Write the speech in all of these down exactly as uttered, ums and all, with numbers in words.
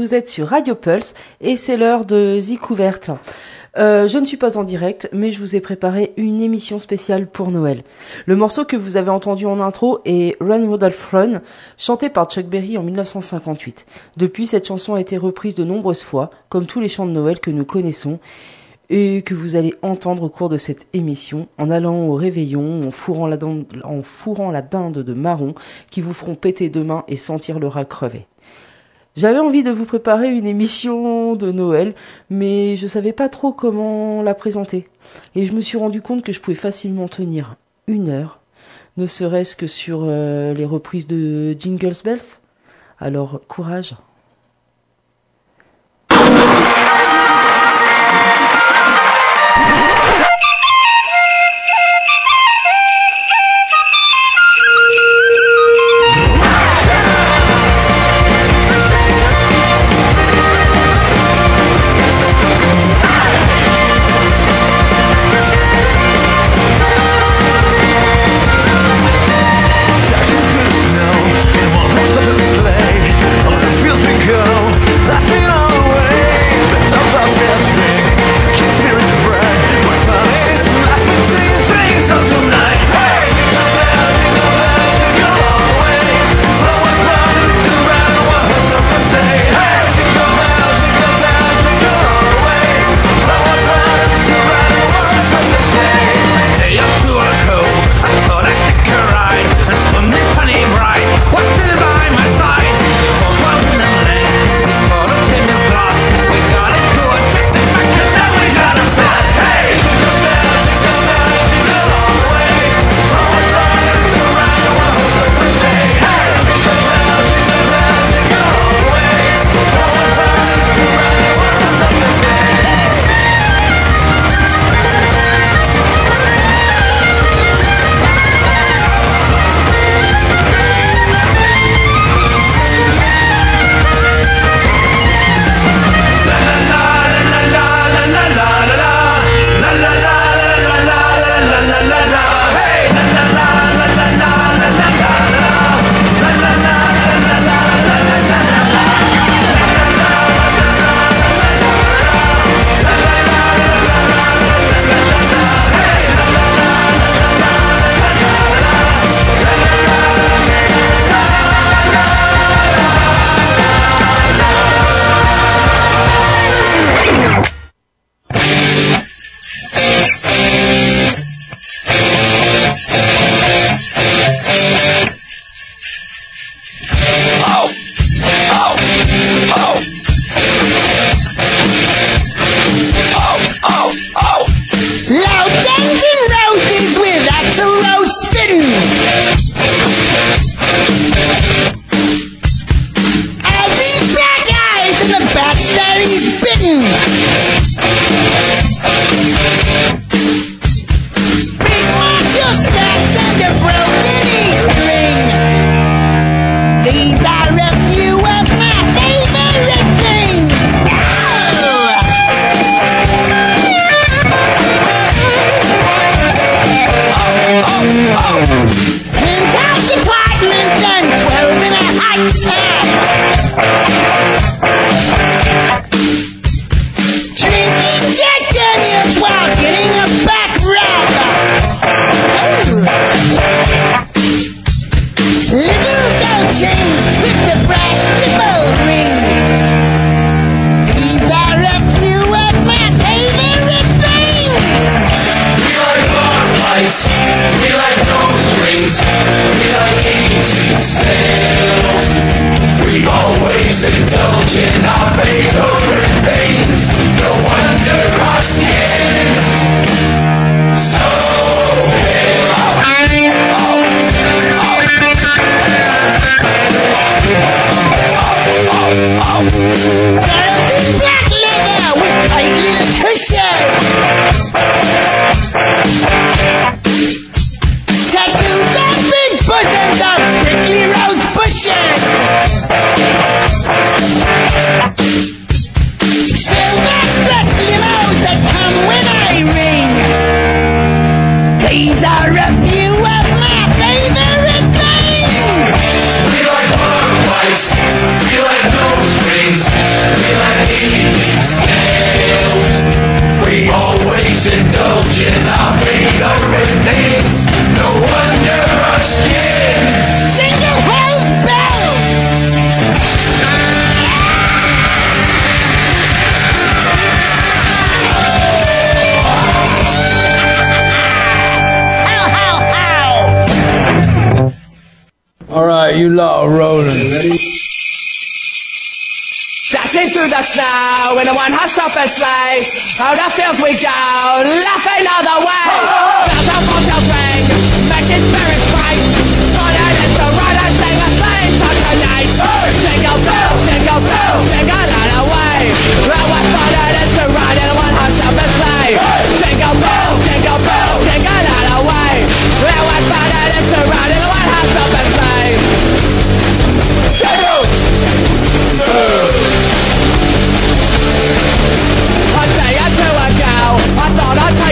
vous êtes sur Radio Pulse et c'est l'heure de Zik Ouverte. Euh, je ne suis pas en direct, mais je vous ai préparé une émission spéciale pour Noël. Le morceau que vous avez entendu en intro est Run Rudolph Run, chanté par Chuck Berry en dix-neuf cent cinquante-huit. Depuis, cette chanson a été reprise de nombreuses fois, comme tous les chants de Noël que nous connaissons, et que vous allez entendre au cours de cette émission, en allant au réveillon, en fourrant la dinde, en fourrant la dinde de marron, qui vous feront péter demain et sentir le rat crever. J'avais envie de vous préparer une émission de Noël, mais je savais pas trop comment la présenter. Et je me suis rendu compte que je pouvais facilement tenir une heure, ne serait-ce que sur euh, les reprises de Jingle Bells. Alors, courage. Chin our halo remains. No wonder our skin. Jingle Hell's bells! All right, you lot are rolling. Ready? Dashing through the snow in a one-horse open sleigh. Oh, the fields we go, laughing all the way. Bells and bobtails ring, making spirits bright. Fun it is to ride and sing a sleighing song tonight. Jingle bells, jingle bells, jingle all the way. Oh, what fun it is to ride in a one-horse open sleigh. Jingle bells, jingle bells, jingle all the way. Oh, what fun it is to ride in a one-horse open sleigh. Jingle! A day or two ago, I thought I'd take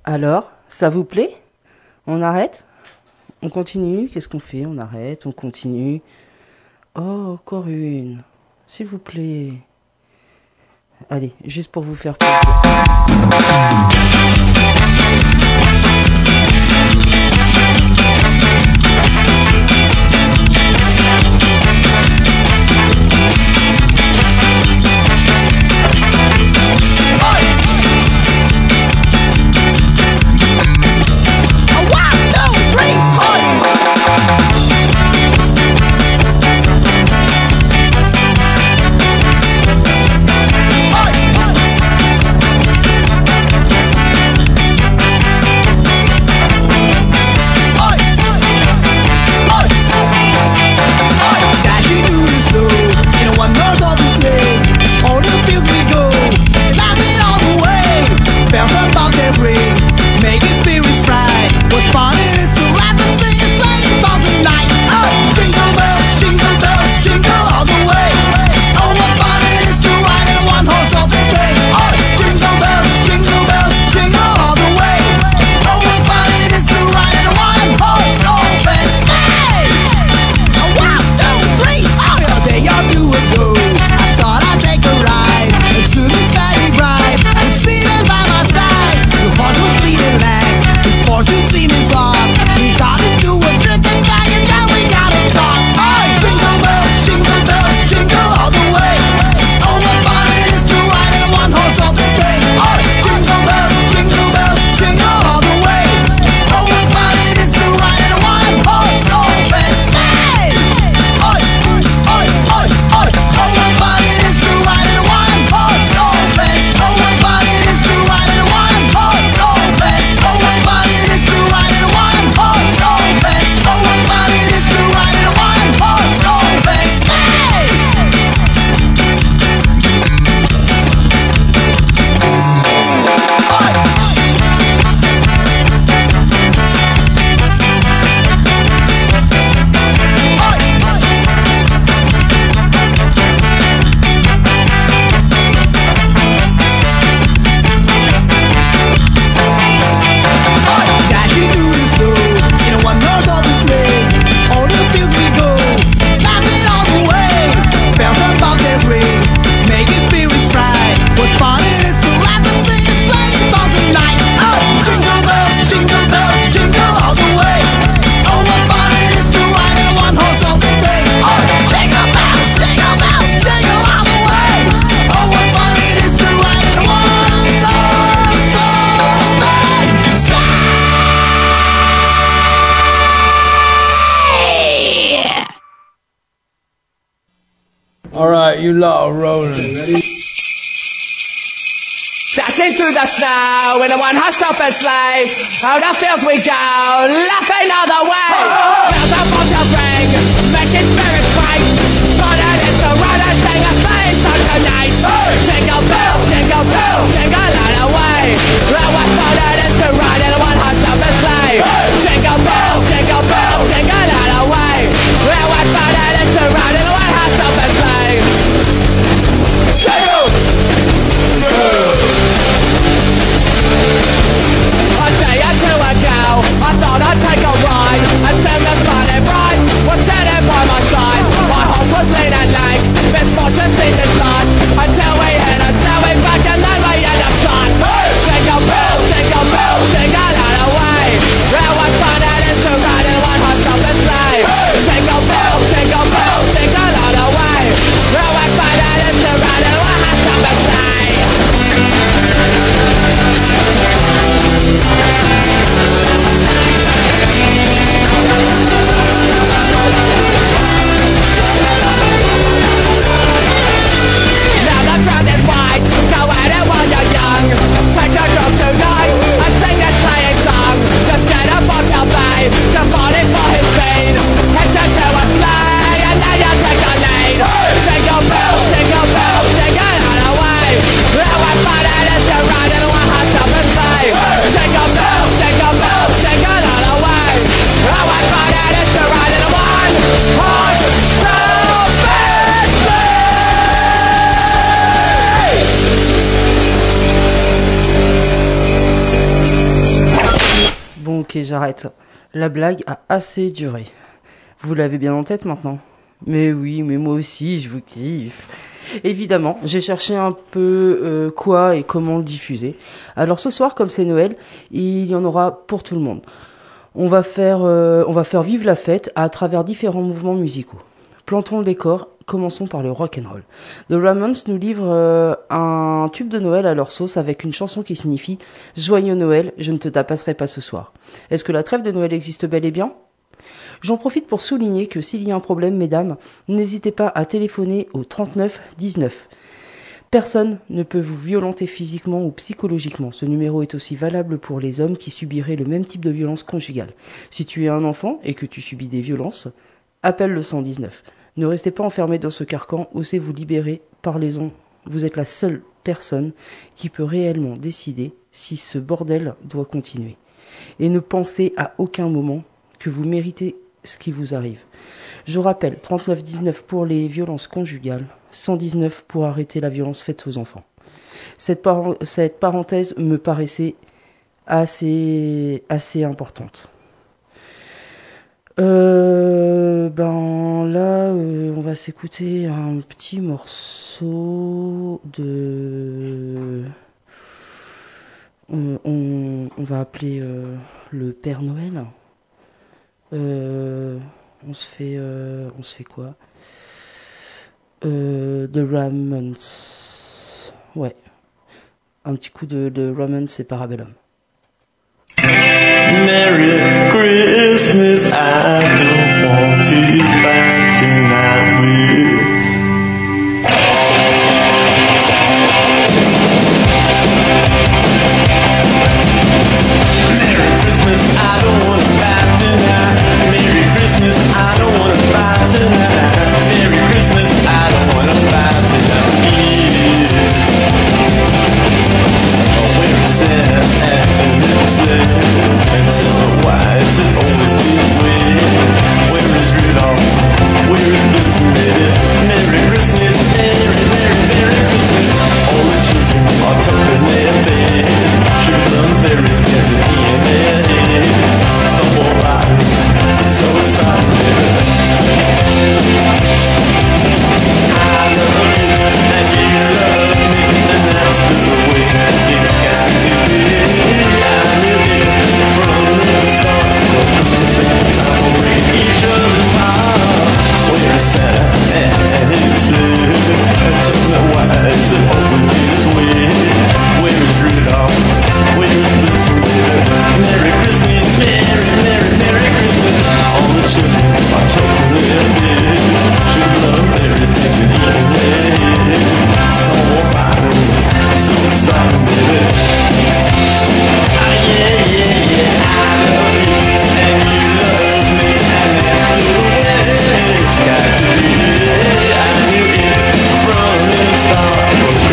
Alors, ça vous plaît? On arrête? On continue? Qu'est-ce qu'on fait? On arrête? On continue? Oh, encore une. S'il vous plaît. Allez, juste pour vous faire plaisir. Alright, you lot are rolling. Ready? Dashing through the snow in a one horse open sleigh. Oh, the fields we go, laughing all the way. Bells of bobtails ring, making spirits bright. Fun it is to ride and sing a sleighing song tonight. Jingle bells, jingle bells, jingle all the way. Oh, what fun it is to ride in a one horse open sleigh. Jingle bells, jingle bells, jingle all the way. Oh, what fun it is to ride in a one horse open sleigh. Jingle bells. A day or two ago, I thought I'd take a ride. I sent this funny bride was sitting by my side. Ok, j'arrête. La blague a assez duré. Vous l'avez bien en tête maintenant? Mais oui, mais moi aussi, je vous kiffe. Évidemment, j'ai cherché un peu euh, quoi et comment le diffuser. Alors ce soir, comme c'est Noël, il y en aura pour tout le monde. On va faire, euh, on va faire vivre la fête à travers différents mouvements musicaux. Plantons le décor, commençons par le rock'n'roll. The Ramones nous livrent euh, un tube de Noël à leur sauce avec une chanson qui signifie « Joyeux Noël, je ne te tapasserai pas ce soir ». Est-ce que la trêve de Noël existe bel et bien ? J'en profite pour souligner que s'il y a un problème, mesdames, n'hésitez pas à téléphoner au trente-neuf dix-neuf. Personne ne peut vous violenter physiquement ou psychologiquement. Ce numéro est aussi valable pour les hommes qui subiraient le même type de violence conjugale. Si tu es un enfant et que tu subis des violences, appelle le cent dix-neuf. Ne restez pas enfermé dans ce carcan, osez vous libérer, parlez-en. Vous êtes la seule personne qui peut réellement décider si ce bordel doit continuer. Et ne pensez à aucun moment que vous méritez ce qui vous arrive. Je rappelle, trente-neuf dix-neuf pour les violences conjugales, cent dix-neuf pour arrêter la violence faite aux enfants. Cette, par- cette parenthèse me paraissait assez, assez importante. Euh, ben là, euh, on va s'écouter un petit morceau de... On, on, on va appeler euh, le Père Noël. Euh, on se fait, euh, on se fait quoi? euh, The Ramones. Ouais. Un petit coup de, de Ramones et Parabellum. Merry Christmas, I don't want to fight tonight with. Merry Christmas, I don't want to fight tonight. Merry Christmas, I don't want to fight tonight. Merry Christmas, I don't want to fight tonight. We're sad and innocent. And so why is it always this way? Where is Rudolph? Where is Blitzen, baby? Merry Christmas, Merry, Merry, Merry Christmas. All the children are tucked in their beds. Sugar and fairies dancing in their heads. Snowball riding, it's so exciting, baby. I love you, and you love me, and that's the way it's got to be. I knew it from the start. The same time we're in each other's heart. We're sad and innocent. Tell me why is it always this way? Where is Rudolph? Where is Blitzen, baby? Merry Christmas, Merry, Merry, Merry Christmas. All the children are tucked in their beds. Sugar love fairies dancing in their heads. Snowball fighting, so exciting, baby. Ah, yeah, yeah, yeah, I love you, and you love me, and that's the way it's got to be. I knew it from the start, 'cause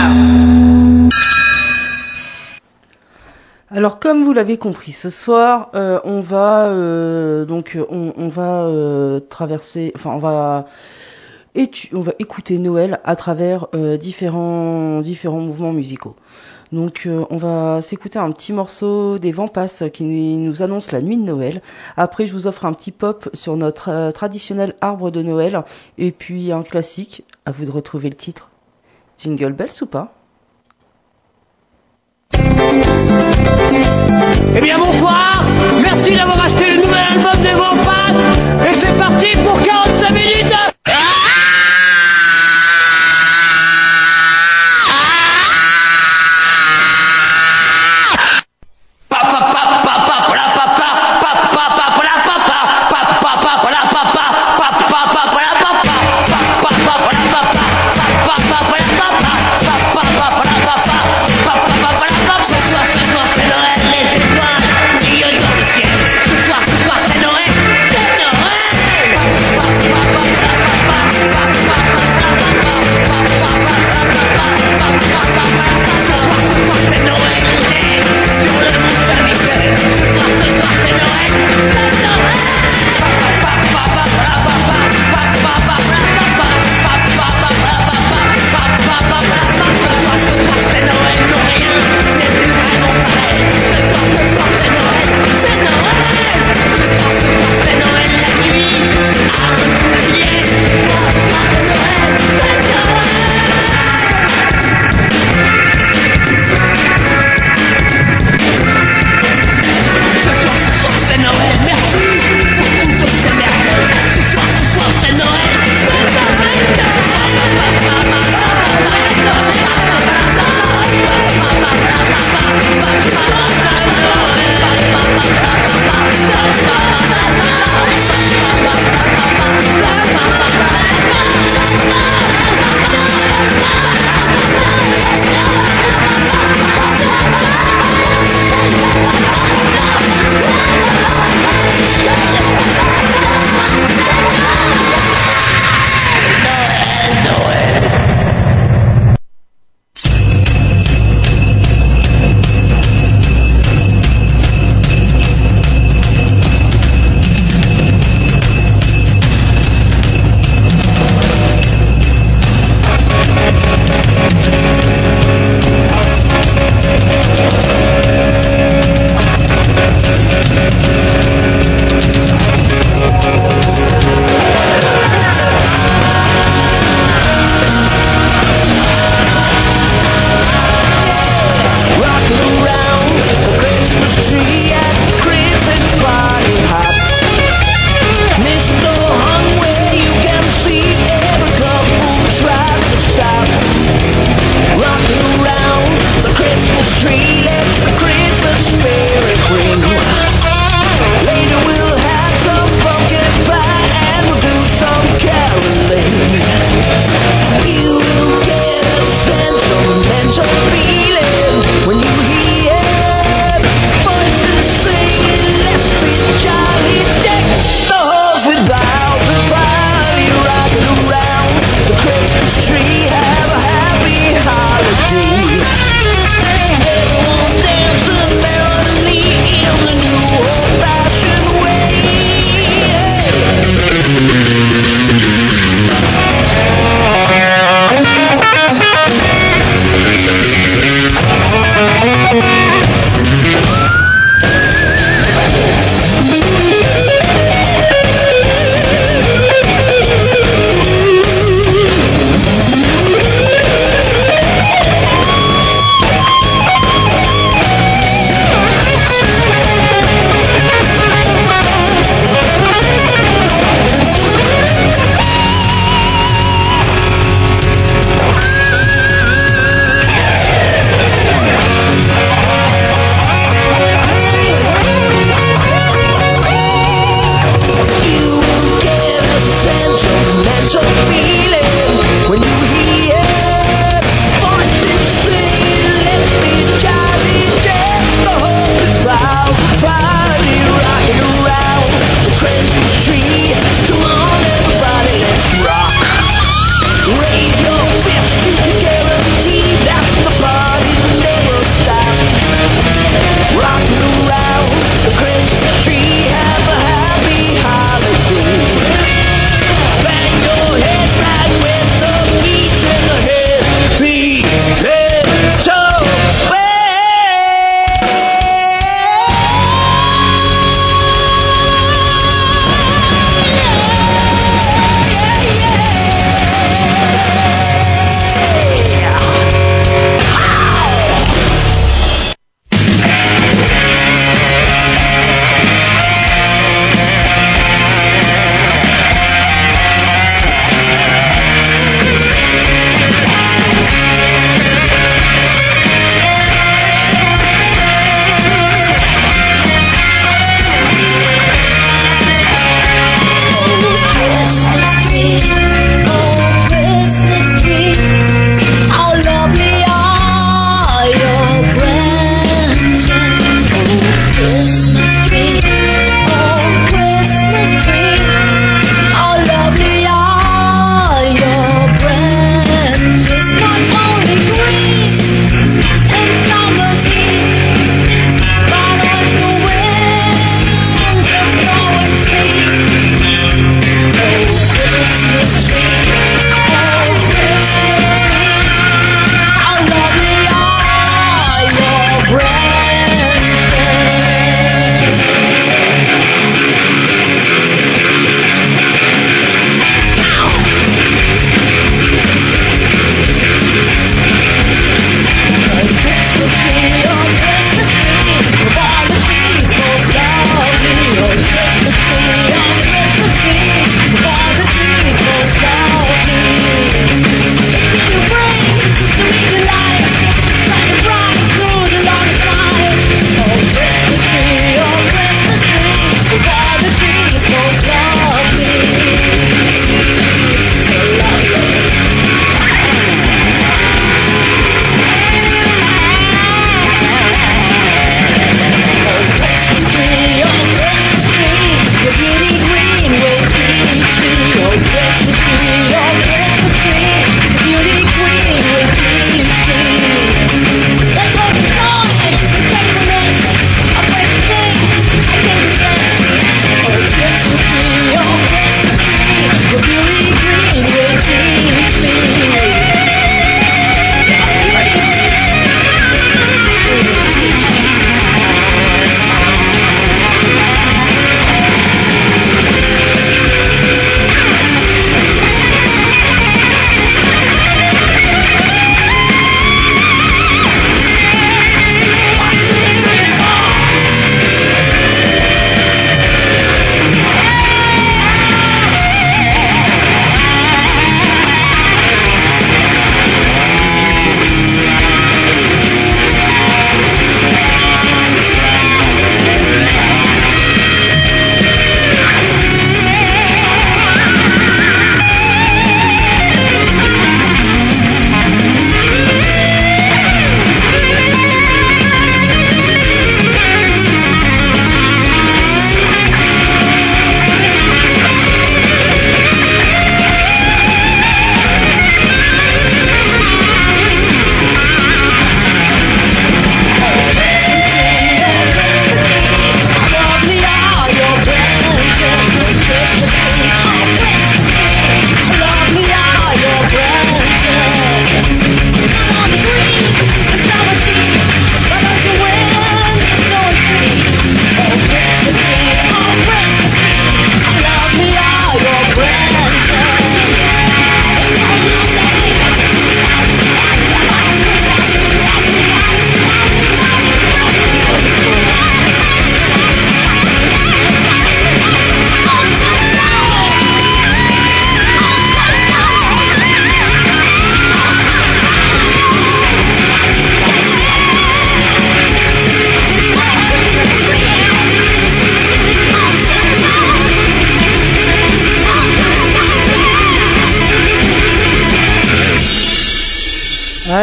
Alors comme vous l'avez compris, ce soir, euh, on va euh, donc on, on va euh, traverser, enfin on va étu- on va écouter Noël à travers euh, différents différents mouvements musicaux. Donc euh, on va s'écouter un petit morceau des Vents Passent qui nous annonce la nuit de Noël. Après je vous offre un petit pop sur notre euh, traditionnel arbre de Noël et puis un classique. À vous de retrouver le titre. Jingle Bells ou pas? Eh bien bonsoir, merci d'avoir acheté le nouvel album des Vents Passent et c'est parti pour quarante-cinq minutes. Ce soir c'est Noël, les étoiles brillent dans le ciel. Ce soir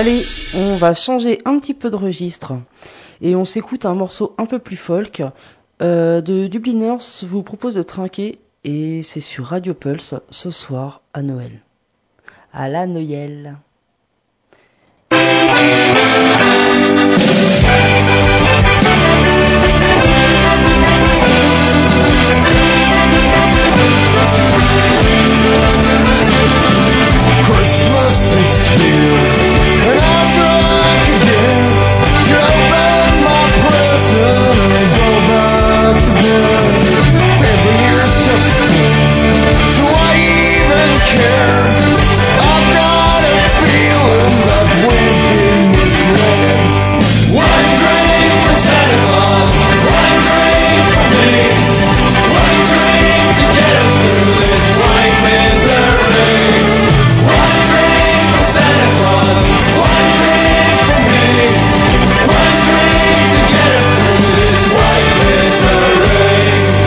Allez, on va changer un petit peu de registre et on s'écoute un morceau un peu plus folk. Euh, de Dubliners vous propose de trinquer et c'est sur Radio Pulse ce soir à Noël. À la Noël. Christmas is here, and I'm drunk again. To open my present and go back to bed. Every year's just the same, so I even care. I've got a feeling that we've been misled. One drink for Santa Claus, one drink for me, one drink to get us through this white misery. One drink for Santa Claus, one drink for me, one drink to get us through this white misery.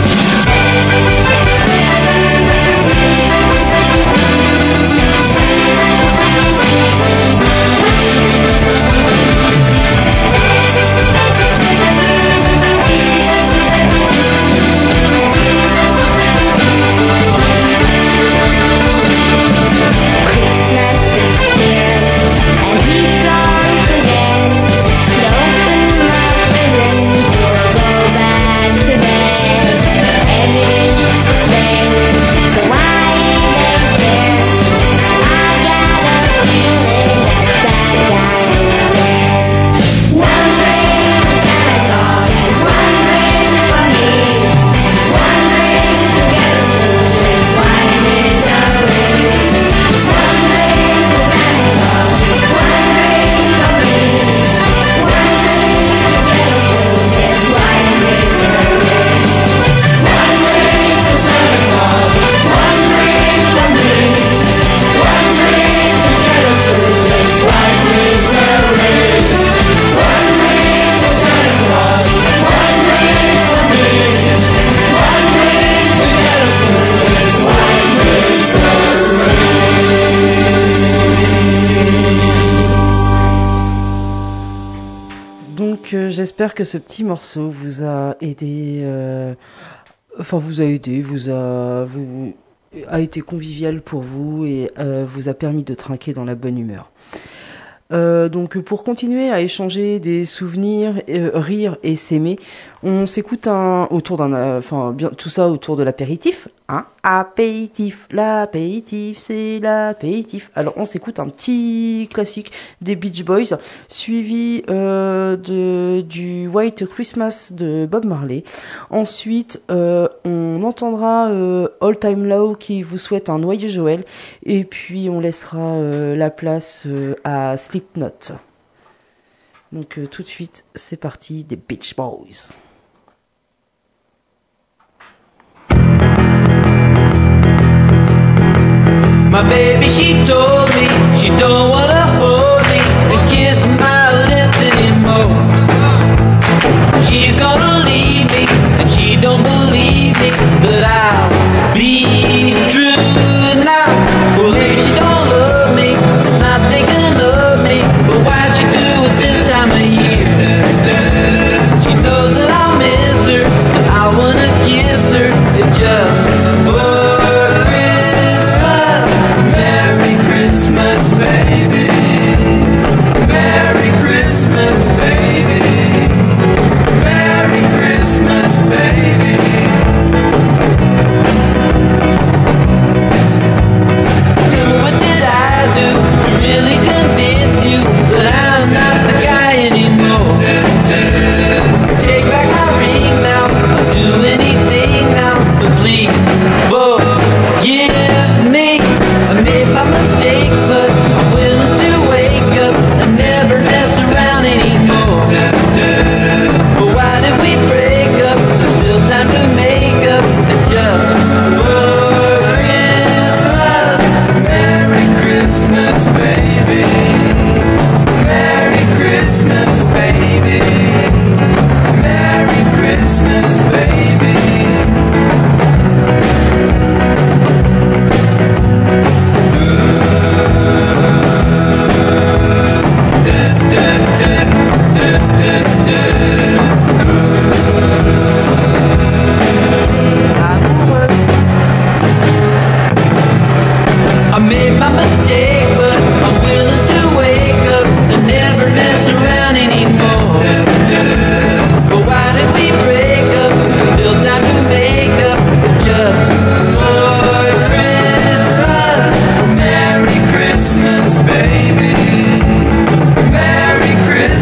J'espère que ce petit morceau vous a aidé, euh, enfin vous a aidé, vous a, vous, a été convivial pour vous et euh, vous a permis de trinquer dans la bonne humeur. Euh, donc pour continuer à échanger des souvenirs, euh, rire et s'aimer, on s'écoute un autour d'un, enfin bien tout ça autour de l'apéritif, hein, apéritif, l'apéritif, c'est l'apéritif. Alors on s'écoute un petit classique des Beach Boys, suivi euh, de du White Christmas de Bob Marley. Ensuite, euh, on entendra euh, All Time Low qui vous souhaite un noyeux Joël, et puis on laissera euh, la place euh, à Slipknot. Donc euh, tout de suite, c'est parti des Beach Boys. My baby, she told me she don't wanna hold me and kiss my lips anymore. She's gonna leave me and she don't believe me that I'll be true now. Well, if she don't love me, not thinking of me, but why'd she do it this time of year? She knows that I'll miss her, that I wanna kiss her, it just for Christmas, Merry Christmas, baby.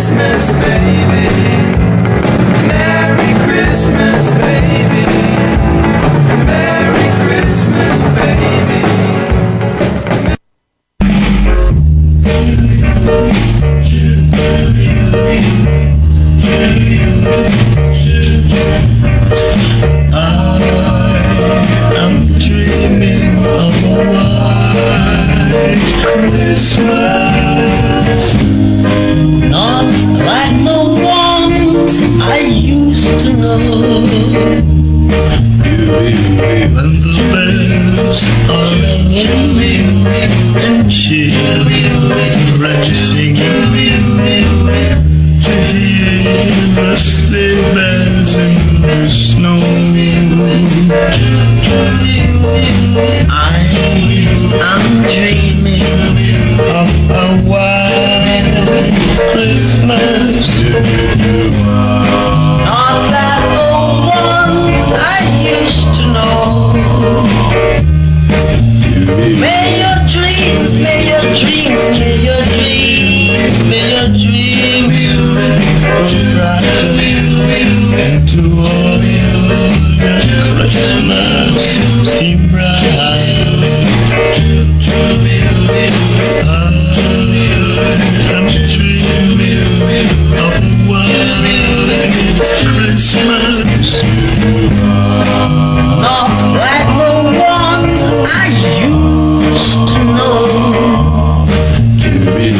Christmas, baby. Merry Christmas, baby. Merry Christmas, baby. I'm dreaming of a white Christmas, not like the ones I used to know. When the bells are ringing and children singing, to hear the sleigh bells in the snow. I'm dreaming of a white Christmas, not like the ones I used to know. May your dreams, may your dreams, may your dreams, may your dreams go brighter into all your Christmas seem bright. I'm dreaming of a white Christmas, not like the ones I used to know. May,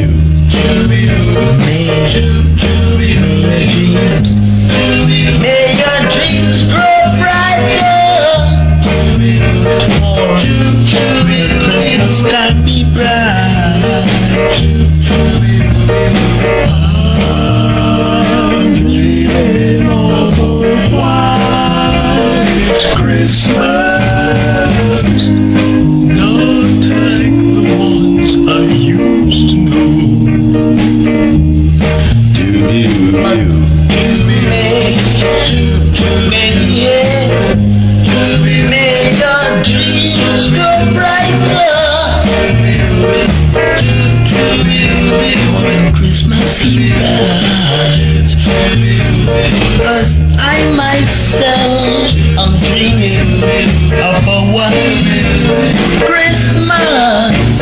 may your dreams grow brighter. Christmas can be bright. I'm dreaming of a white Christmas, not like the ones I used to know. May your dreams grow brighter. Christmas Eve, 'cause I myself am dreaming of a white Christmas,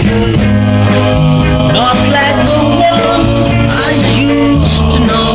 not like the ones I used to know.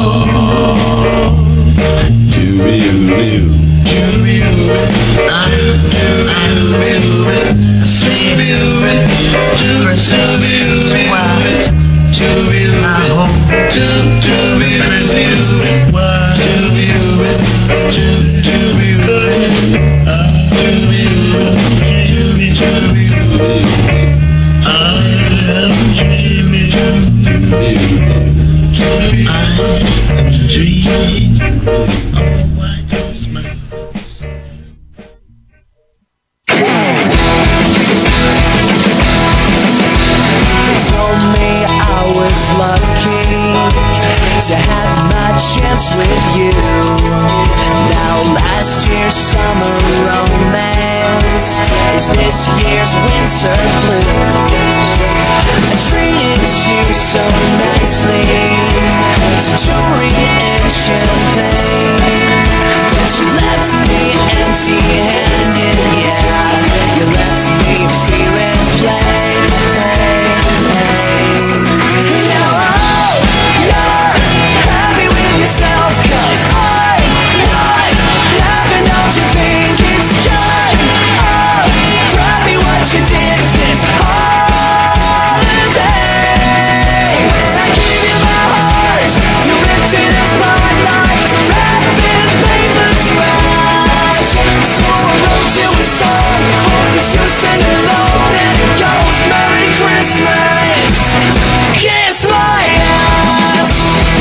To have my chance with you. Now last year's summer romance is this year's winter blues. I treated you so nicely to jewelry and champagne, but you left me empty-handed. Yeah, you left me feeling plain. Now oh, you're happy with yourself, 'cause I'm not laughing. Don't you think it's kind of crappy what you did this holiday? When I gave you my heart, you ripped it apart like wrapping paper trash. So I wrote you a song, hope that you sing along, and it goes Merry Christmas, kiss my ass.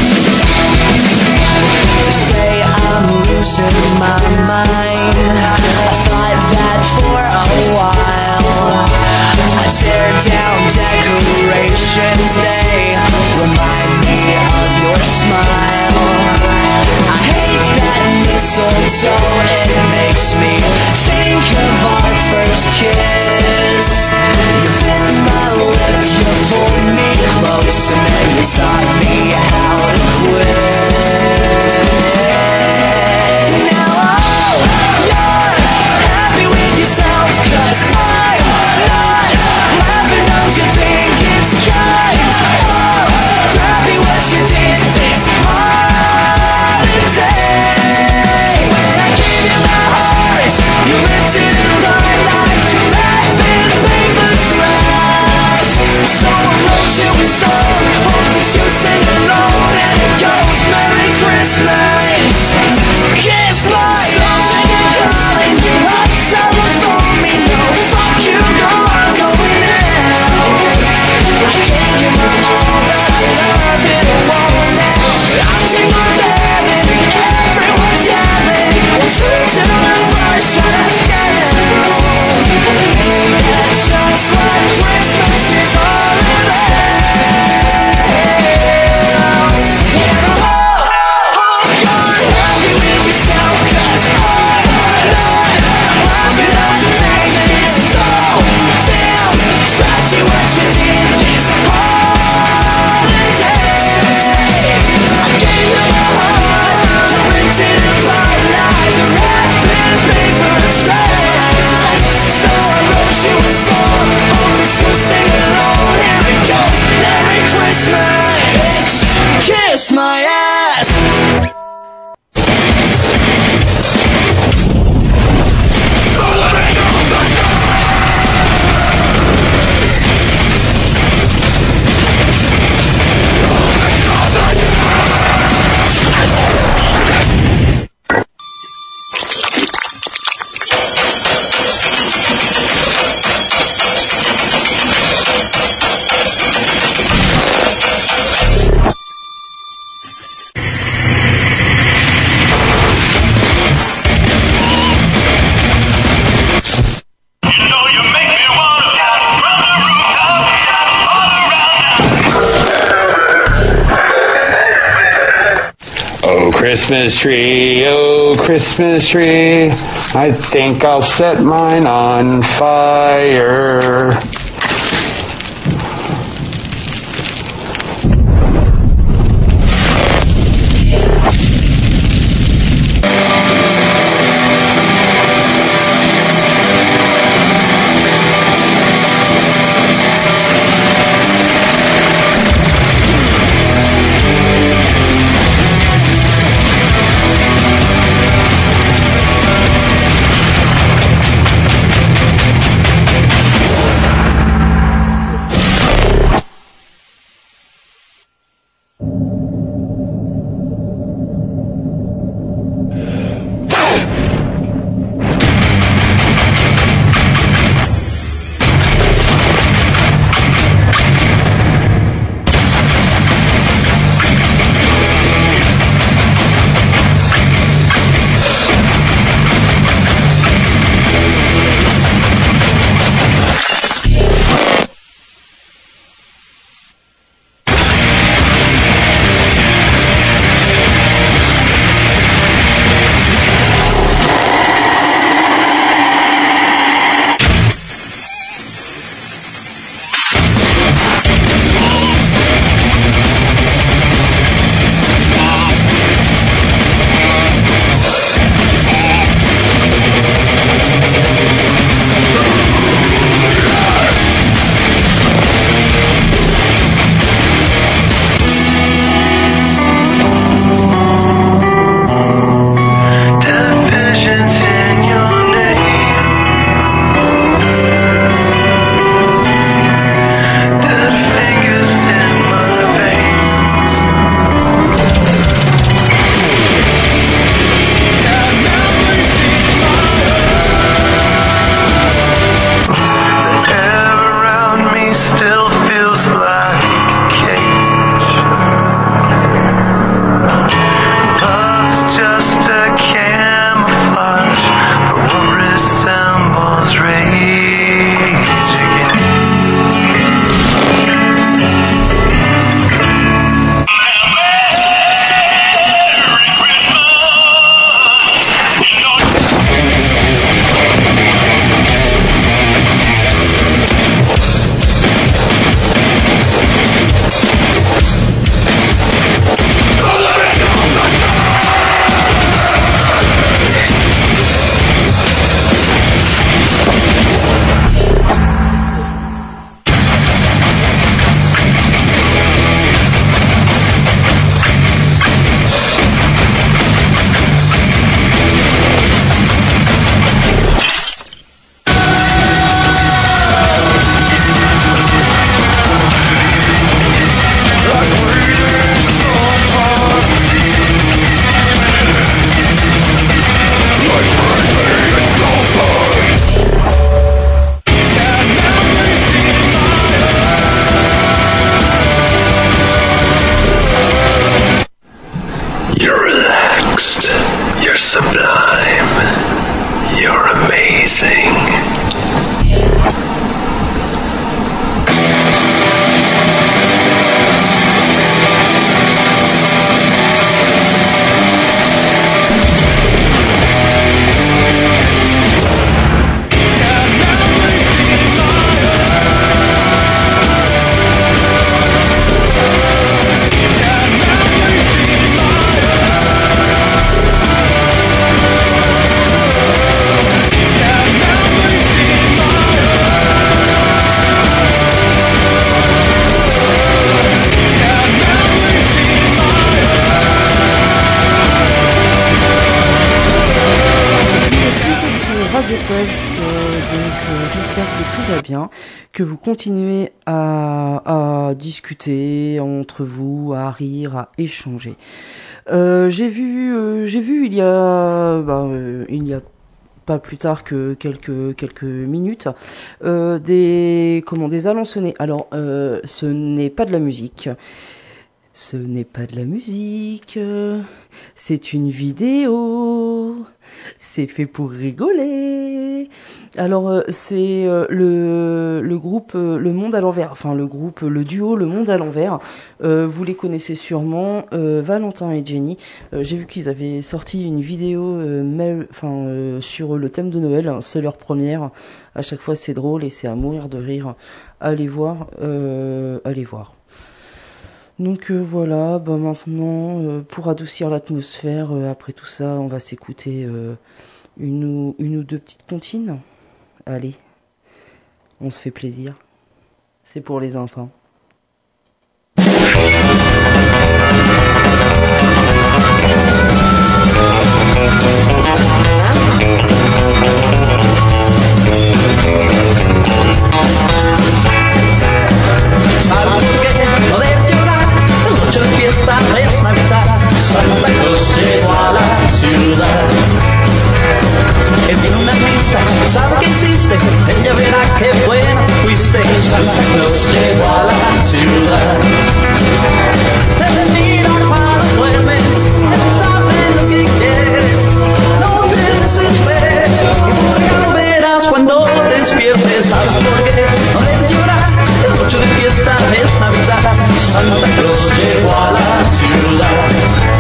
You say I'm losing my mind. I thought that for a while. I tear down decorations, they remind me of your smile. I hate that mistletoe, it makes me think of our first kiss. You bit my lip, you pulled me close, and then you taught me kiss my ass. Christmas tree, oh Christmas tree, I think I'll set mine on fire. bien, que vous continuez à, à discuter entre vous, à rire, à échanger. Euh, j'ai vu, euh, j'ai vu il y a, bah, euh, il y a pas plus tard que quelques quelques minutes, euh, des comment des annonces sonnées. Alors, euh, ce n'est pas de la musique. Ce n'est pas de la musique, euh, c'est une vidéo, c'est fait pour rigoler. Alors euh, c'est euh, le le groupe euh, Le Monde à l'envers, enfin le groupe, le duo Le Monde à l'envers. Euh, vous les connaissez sûrement, euh, Valentin et Jenny. Euh, j'ai vu qu'ils avaient sorti une vidéo, euh, mail, enfin euh, sur le thème de Noël. C'est leur première. À chaque fois c'est drôle et c'est à mourir de rire. Allez voir, euh, allez voir. Donc euh, voilà, bah maintenant, euh, pour adoucir l'atmosphère, euh, après tout ça, on va s'écouter euh, une, ou, une ou deux petites comptines. Allez, on se fait plaisir. C'est pour les enfants. Noche de fiesta, es Navidad, Santa Claus llegó a la ciudad. Él tiene una lista, sabe que existe, ella verá qué buena fuiste. Santa Claus llegó a la ciudad. Te mira cuando duermes, él sabe lo que quieres. No te desesperes, que ya lo verás cuando despiertes. ¿Sabes por qué? No debes llorar, es noche de fiesta, es Navidad. Santa Claus llegó a la ciudad.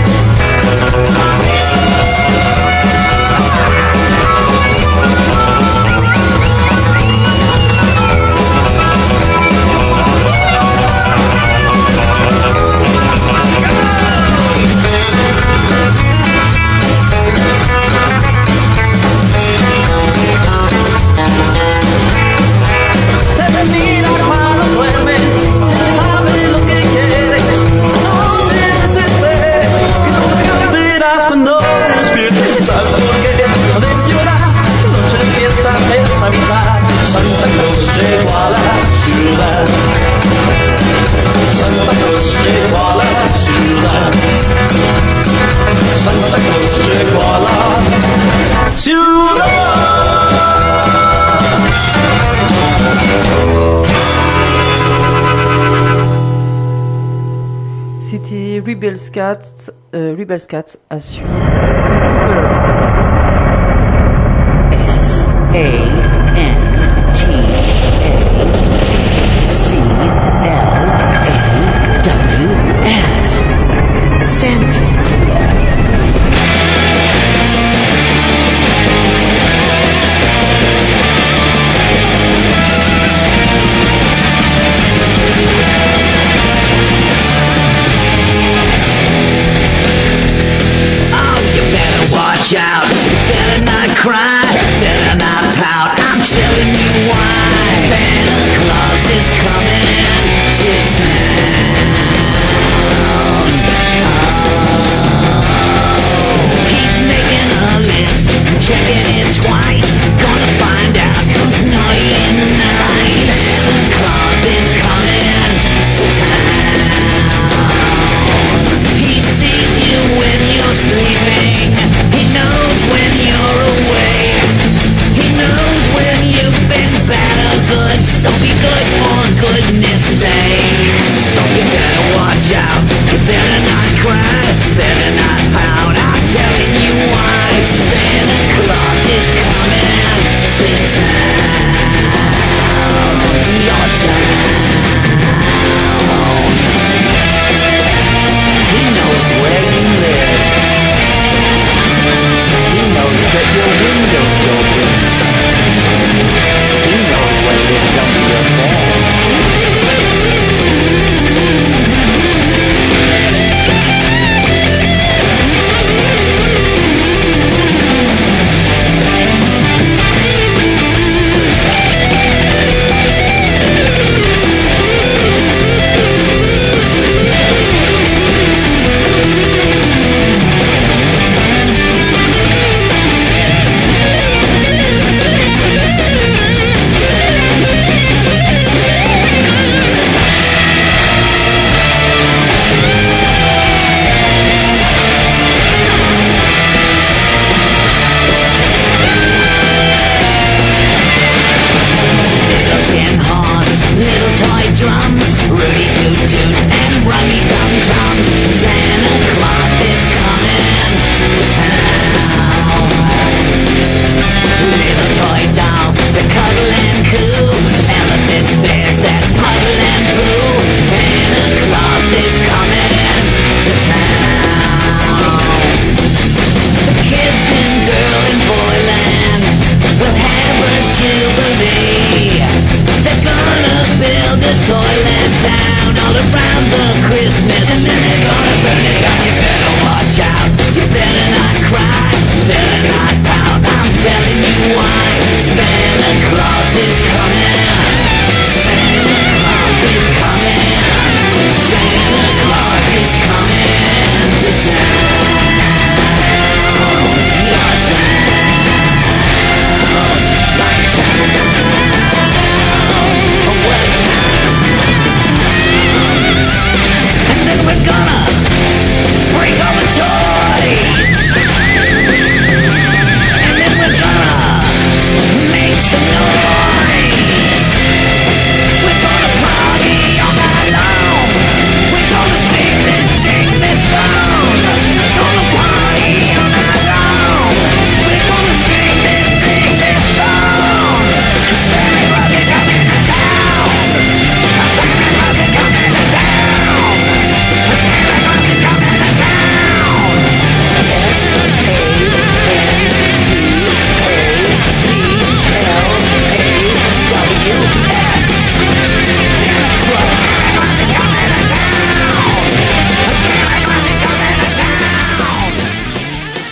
Te mira cuando duermes, sabe lo que quieres. No te desesperes, que no te verás cuando despiertes. ¿Sabes por qué? No debes llorar, noche de fiesta es Navidad. Santa Claus llegó a la ciudad. Santa Claus llegó a la ciudad. Santa Claus llegó a la ciudad. C'était Rebel Cats, euh, Rebel Cats à suivre. S A N T A C L A W S Santa Claus. Watch out, better not cry, better not pout. I'm telling you why. Santa Claus is coming.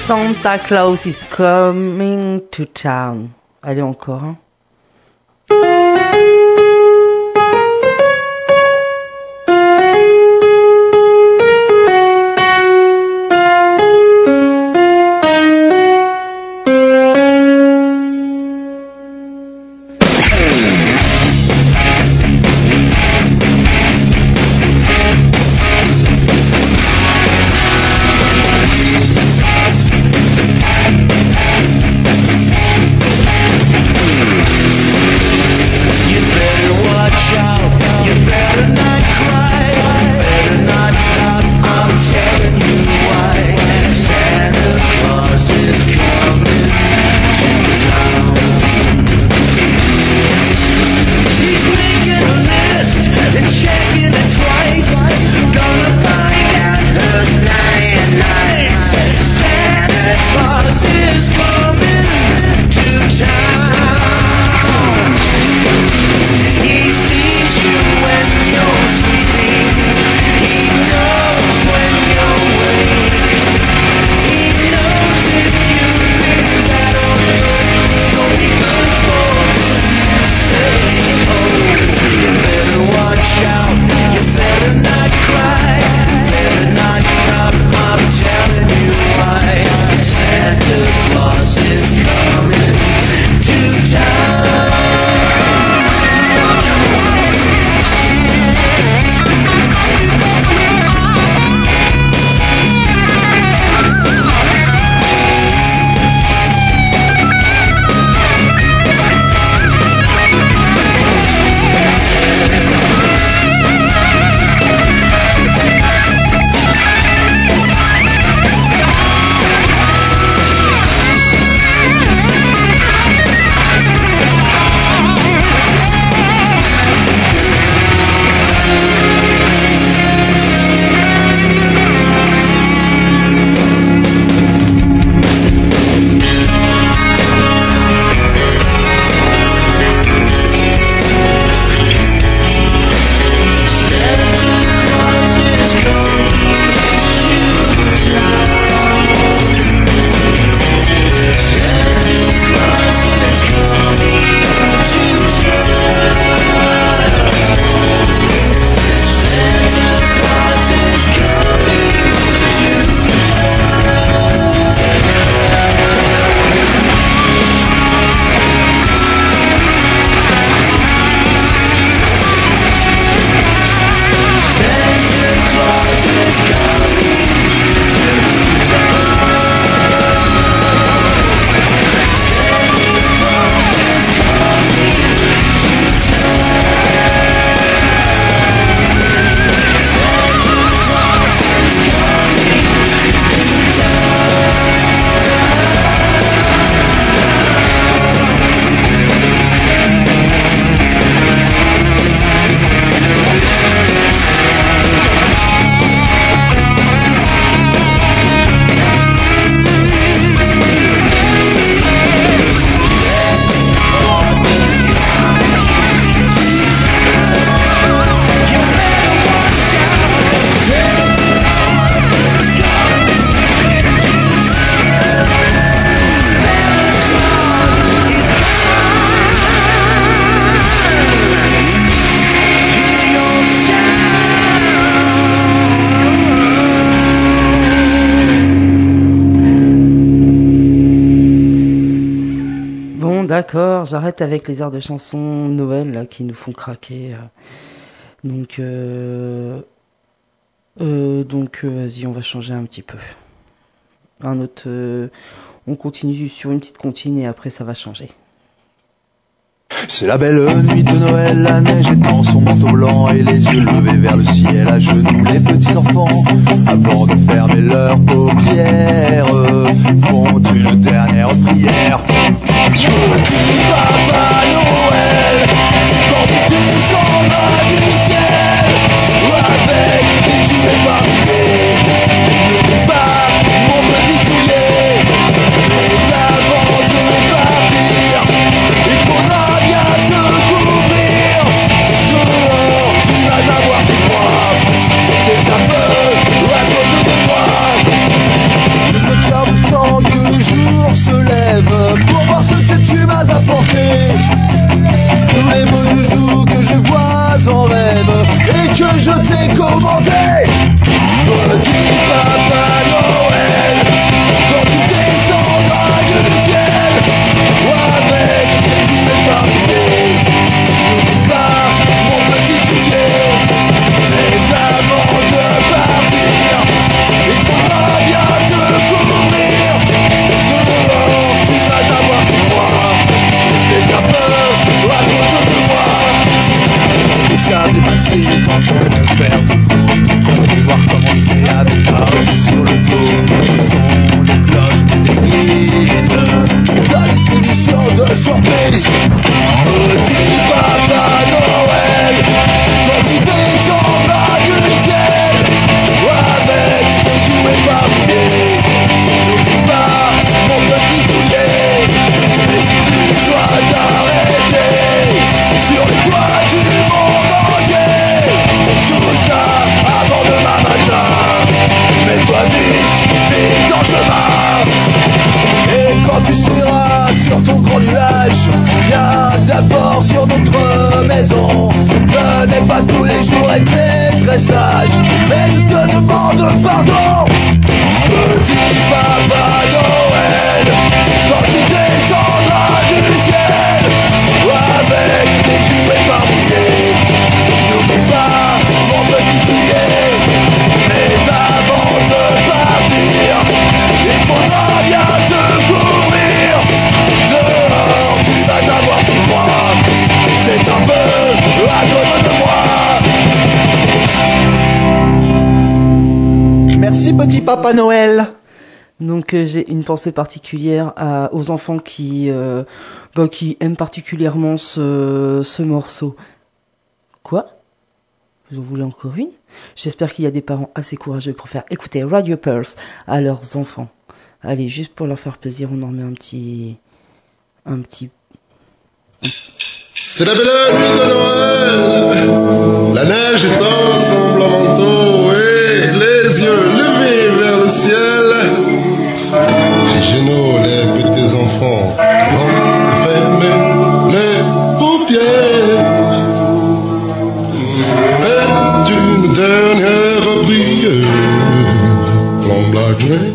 Santa Claus is coming to town. Allez, encore, hein. D'accord, j'arrête avec les airs de chansons Noël là, qui nous font craquer. Donc, euh, euh, donc euh, vas-y, on va changer un petit peu. Un autre, euh, on continue sur une petite comptine et après ça va changer. C'est la belle nuit de Noël, la neige étend son manteau blanc et les yeux levés vers le ciel, à genoux les petits enfants, à bord de fermer leurs paupières, font une dernière prière. Petit Papa Noël, quand tu descendras du ciel, avec des jouets parfumés, n'oublie pas mon petit soulier, mais avant de partir, il faudra bien te couvrir. Dehors, tu vas avoir si froid, c'est un peu à cause de moi. Merci petit Papa Noël. Donc euh, j'ai une pensée particulière à, aux enfants qui, euh, bah, qui aiment particulièrement ce, ce morceau. Quoi ? Vous en voulez encore une ? J'espère qu'il y a des parents assez courageux pour faire écouter Radio Pulse à leurs enfants. Allez, juste pour leur faire plaisir, on en met un petit... Un petit... C'est la belle nuit de Noël. La neige est ensemble en manteau et les yeux levés vers le ciel. Les genoux, les petits enfants vont fermer les paupières. Et une dernière prière. Long Black Train.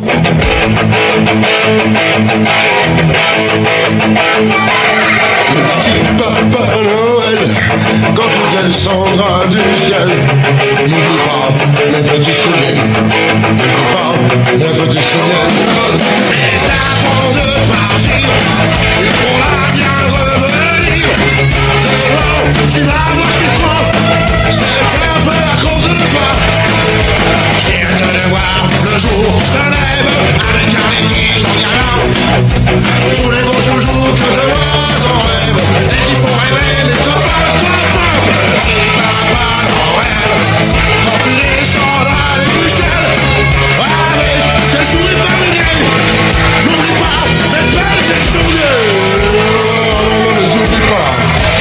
Petit Papa Noël, quand tu descendras du ciel, n'oublie pas les petits souliers, n'oublie pas les petits souliers. Mais avant de partir, il faudra bien revenir. Dehors, tu vas voir ce qu'il prend, c'est un peu à cause de toi. J'ai hâte de voir le jour se lève avec un des tiges en diamant. Tous les beaux joujoux que je vois en rêve, et qu'il faut rêver les copains, copains. Petit Papa Noël, quand tu descendras du ciel, avec tes souris familiers, n'oublie pas mes petits souliers. Non, ne les oublie pas.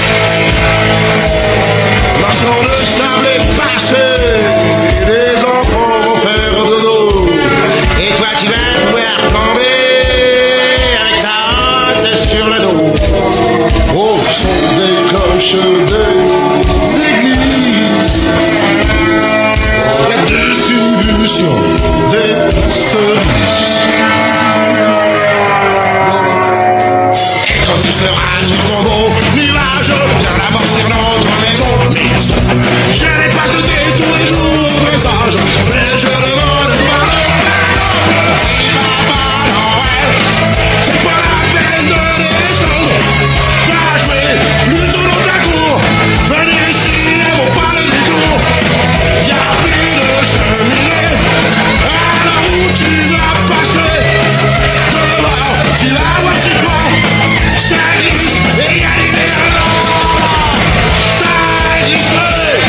Marchand de sable effacé, les enfants vont faire dodo, et toi tu vas pouvoir tomber avec sa hâte sur le dos. Au son des cloches des églises, la distribution des cerises. Et quand tu seras sur ton beau nuage, viens l'amortir notre maison, maison. Je n'ai pas jeté tous les jours au présage, mais je demande pas le pardon. Petit Papa Noël, c'est pas la peine de descendre. Va jouer plutôt dans ta cour. Venez ici, ne vaut pas le détour. Y'a plus de cheminée, alors où tu vas passer. Dehors, tu vas voir si froid, ça glisse et y'a l'hiver. T'as glissé.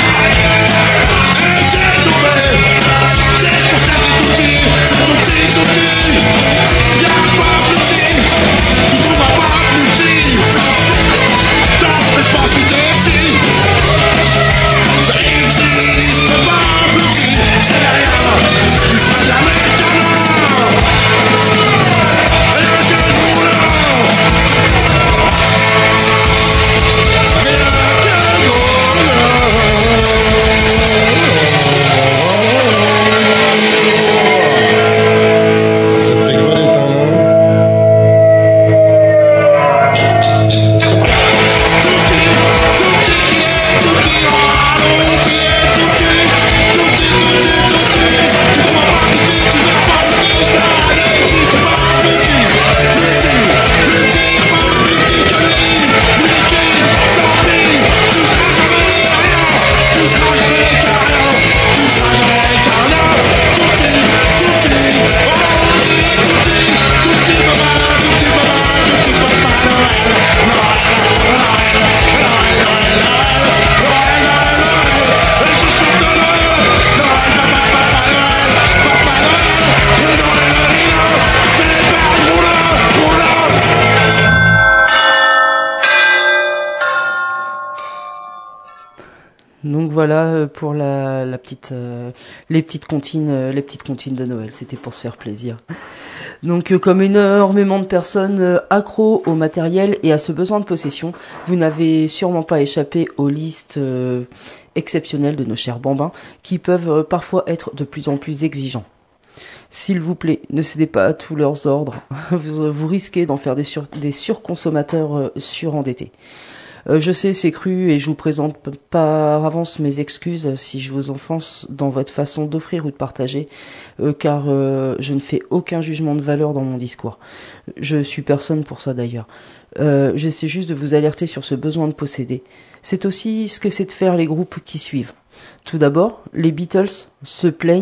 Donc voilà pour la, la petite, euh, les petites comptines, euh, les petites comptines de Noël. C'était pour se faire plaisir. Donc euh, comme énormément de personnes euh, accros au matériel et à ce besoin de possession, vous n'avez sûrement pas échappé aux listes euh, exceptionnelles de nos chers bambins qui peuvent euh, parfois être de plus en plus exigeants. S'il vous plaît, ne cédez pas à tous leurs ordres. vous, vous risquez d'en faire des, sur, des surconsommateurs euh, surendettés. Euh, je sais, c'est cru et je vous présente p- par avance mes excuses si je vous offense dans votre façon d'offrir ou de partager, euh, car euh, je ne fais aucun jugement de valeur dans mon discours. Je suis personne pour ça d'ailleurs. Euh, j'essaie juste de vous alerter sur ce besoin de posséder. C'est aussi ce qu'essaient de faire les groupes qui suivent. Tout d'abord, les Beatles se plaignent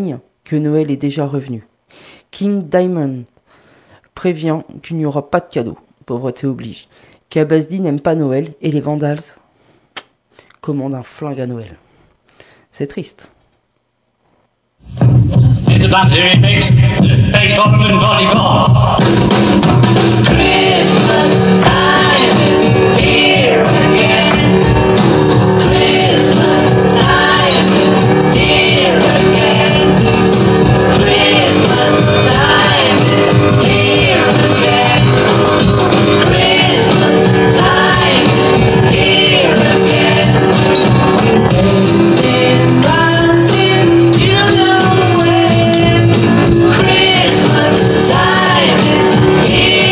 que Noël est déjà revenu. King Diamond prévient qu'il n'y aura pas de cadeaux, pauvreté oblige, qu'Abasdi n'aime pas Noël et les Vandals commandent un flingue à Noël. C'est triste. It's a Banty remix, page four hundred forty-four. Christmas time is here again. Christmas time is here again. Christmas time is here again. Christmas time is here again. David Francis, you know when Christmas time is here.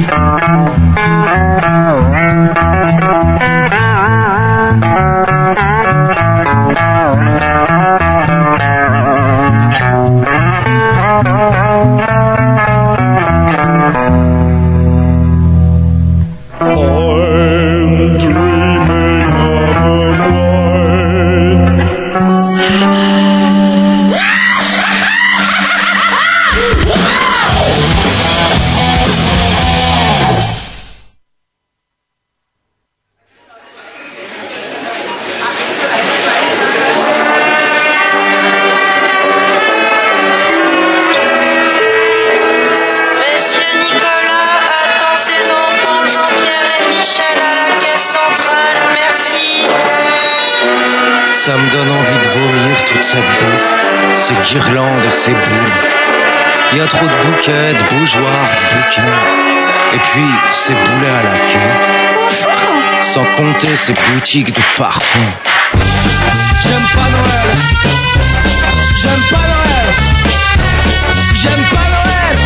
Ça me donne envie de vomir toute cette bouffe, ces guirlandes, ces boules. Il y a trop de bouquets, de bougeoirs, de bouquins. Et puis, ces boulets à la caisse. Sans compter ces boutiques de parfums. J'aime pas Noël. J'aime pas Noël. J'aime pas Noël.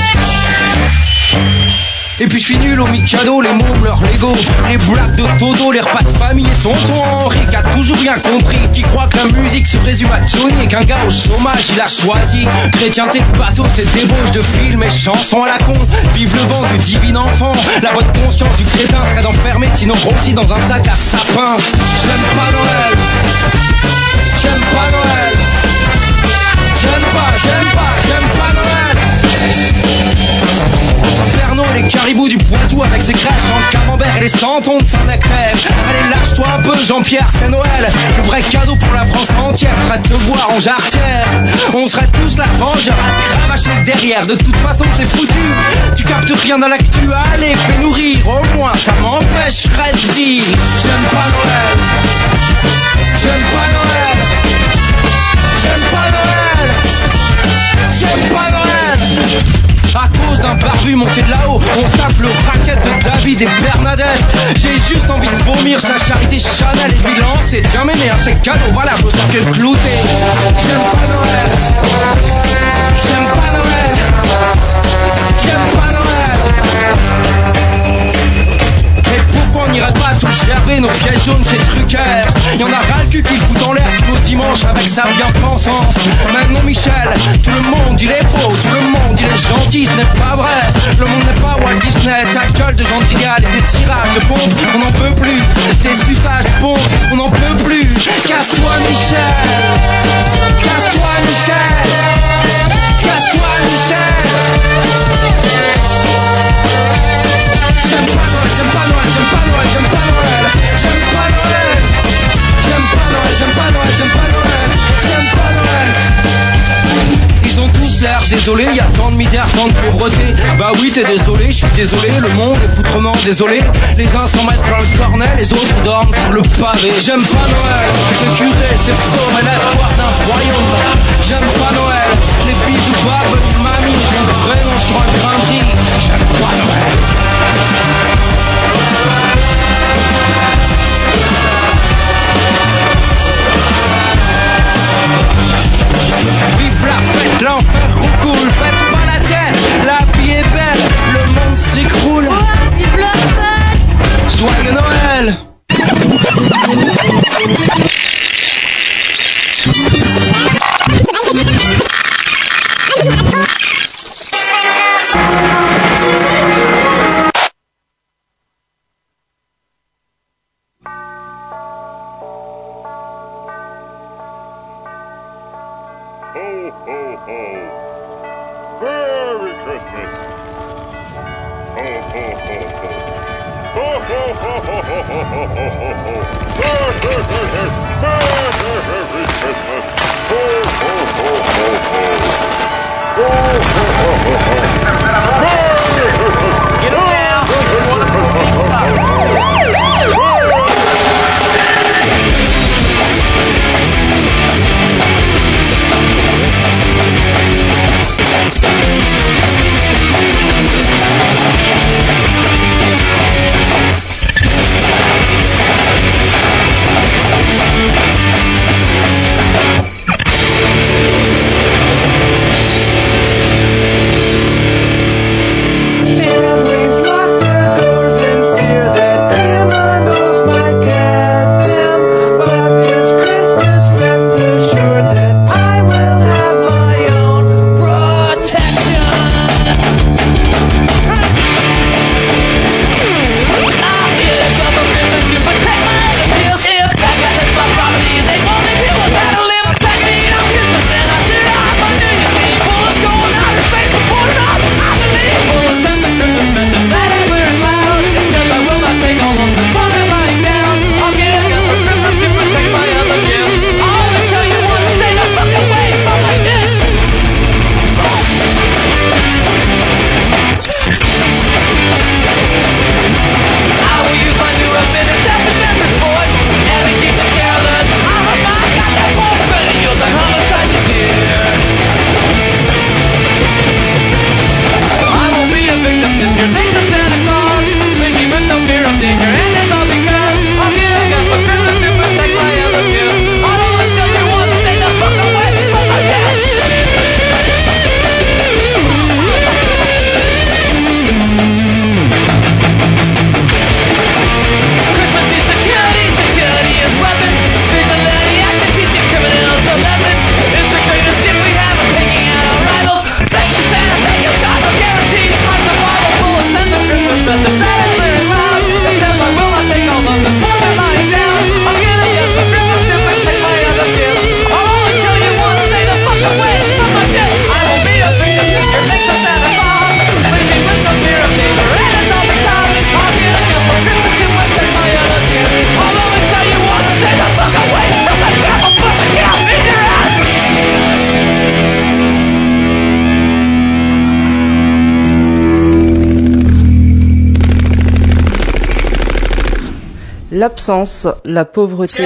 Et puis je suis nul au Mikado, les mômes, leurs Lego, les blagues de Toto, les repas de famille et tonton Henri qui a toujours rien compris, qui croit que la musique se résume à Johnny et qu'un gars au chômage il a choisi chrétienté de bateau, cette débauche de films et chansons à la con. Vive le vent du divin enfant, la bonne conscience du crétin serait d'enfermer Tino Rossi dans un sac à sapin. J'aime pas Noël. J'aime pas Noël. J'aime pas, j'aime pas, j'aime pas Noël. Pernod et les caribous du Poitou avec ses crèches en camembert et les santons de Saint-Nectaire. Allez lâche-toi un peu Jean-Pierre, c'est Noël. Le vrai cadeau pour la France entière serait de te voir en jarretière. On serait tous la vengeur à cravacher le derrière. De toute façon c'est foutu, tu captes rien dans l'actu. Allez fais-nous rire, au moins ça m'empêcherait de dire j'aime pas Noël. J'aime pas Noël. J'aime pas Noël. J'aime pas Noël. À cause d'un barbu monté de là-haut, on tape le racket de David et Bernadette. J'ai juste envie de vomir sa charité Chanel et bilan. C'est bien mémé, un chèque cadeau, voilà, faut s'en que clouter. J'aime pas Noël. J'aime pas Noël. J'aime pas Noël. Et pourquoi on n'irait pas tous gerber nos pièges jaunes chez Trucker? Y'en a ras le cul qui fout en l'air tous nos dimanches avec sa bien-pensance. Maintenant Michel, tout le monde il est beau, tout le monde il est gentil, ce n'est pas vrai. Le monde n'est pas Walt Disney, ta gueule de Gendrial et tes tirages de pompe, on n'en peut plus. Tes suçages de pompe, on n'en peut plus. Casse-toi Michel. Casse-toi Michel. Casse-toi Michel. J'aime pas Noël, j'aime pas Noël, j'aime pas Noël, j'aime pas Noël. J'aime pas Noël. J'aime pas Noël, j'aime pas Noël, j'aime pas Noël. J'aime pas Noël. Ils ont tous l'air désolés, y a tant de misère, tant de pauvreté. Bah oui t'es désolé, je suis désolé, le monde est foutrement désolé. Les uns s'en mettent dans le cornet, les autres dorment sur le pavé. J'aime pas Noël, le curé, ses psaumes et l'espoir d'un royaume. J'aime pas Noël, les bisous babes de mamie, j'ai un vrai nom sur un grain de riz. J'aime pas Noël. Vive la fête, l'enfer roucoule, faites pas la tête, la vie est belle, le monde s'écroule. Oh, vive la fête. Joyeux Noël. L'absence, la pauvreté.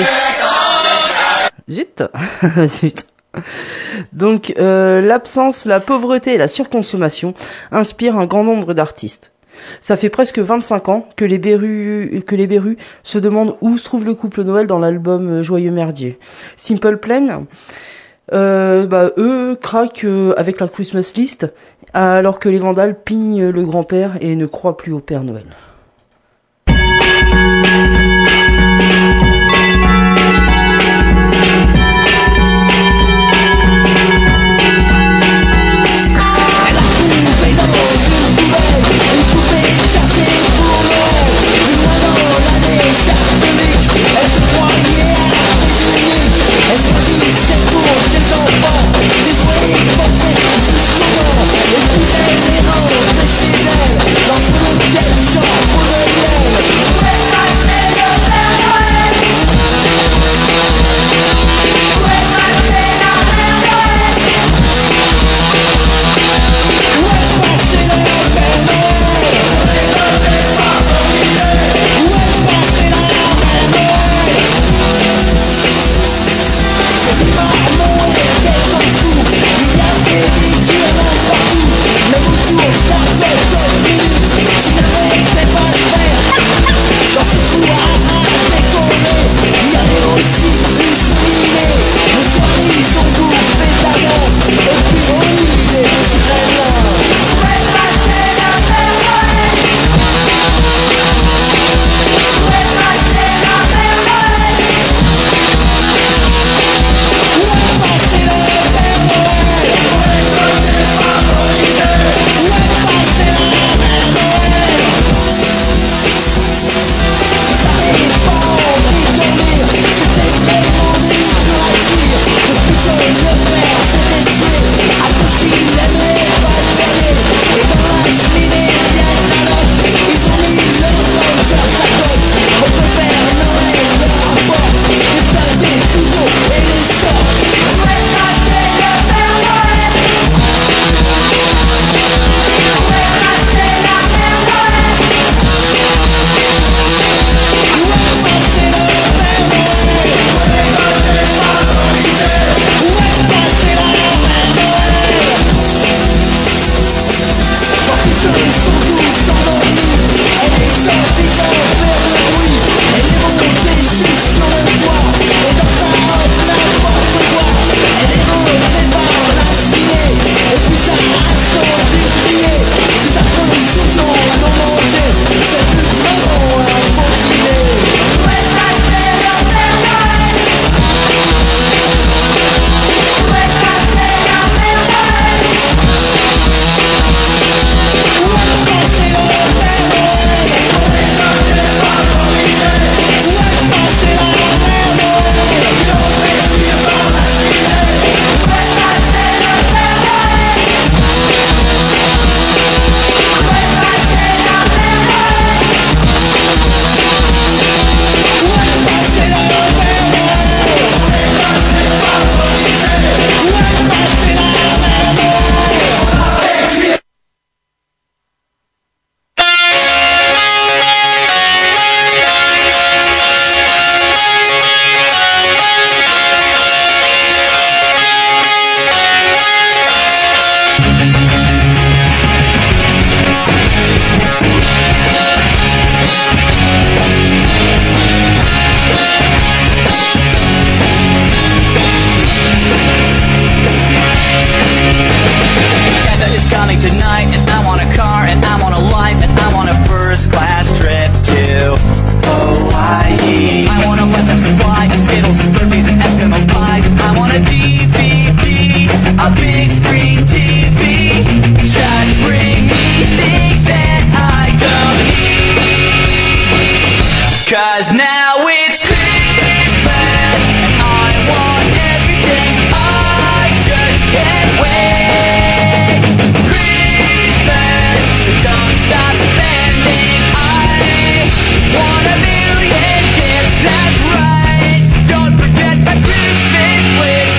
Zut, zut. Donc, euh, l'absence, la pauvreté et la surconsommation inspirent un grand nombre d'artistes. Ça fait presque vingt-cinq ans que les Berus, que les Berus se demandent où se trouve le couple Noël dans l'album Joyeux Merdier. Simple Plan, euh, bah, eux craquent euh, avec la Christmas List, alors que les Vandales pignent le grand-père et ne croient plus au Père Noël. Cause now it's Christmas and I want everything, I just can't wait. Christmas, so don't stop spending, I want a million gifts, that's right. Don't forget my Christmas list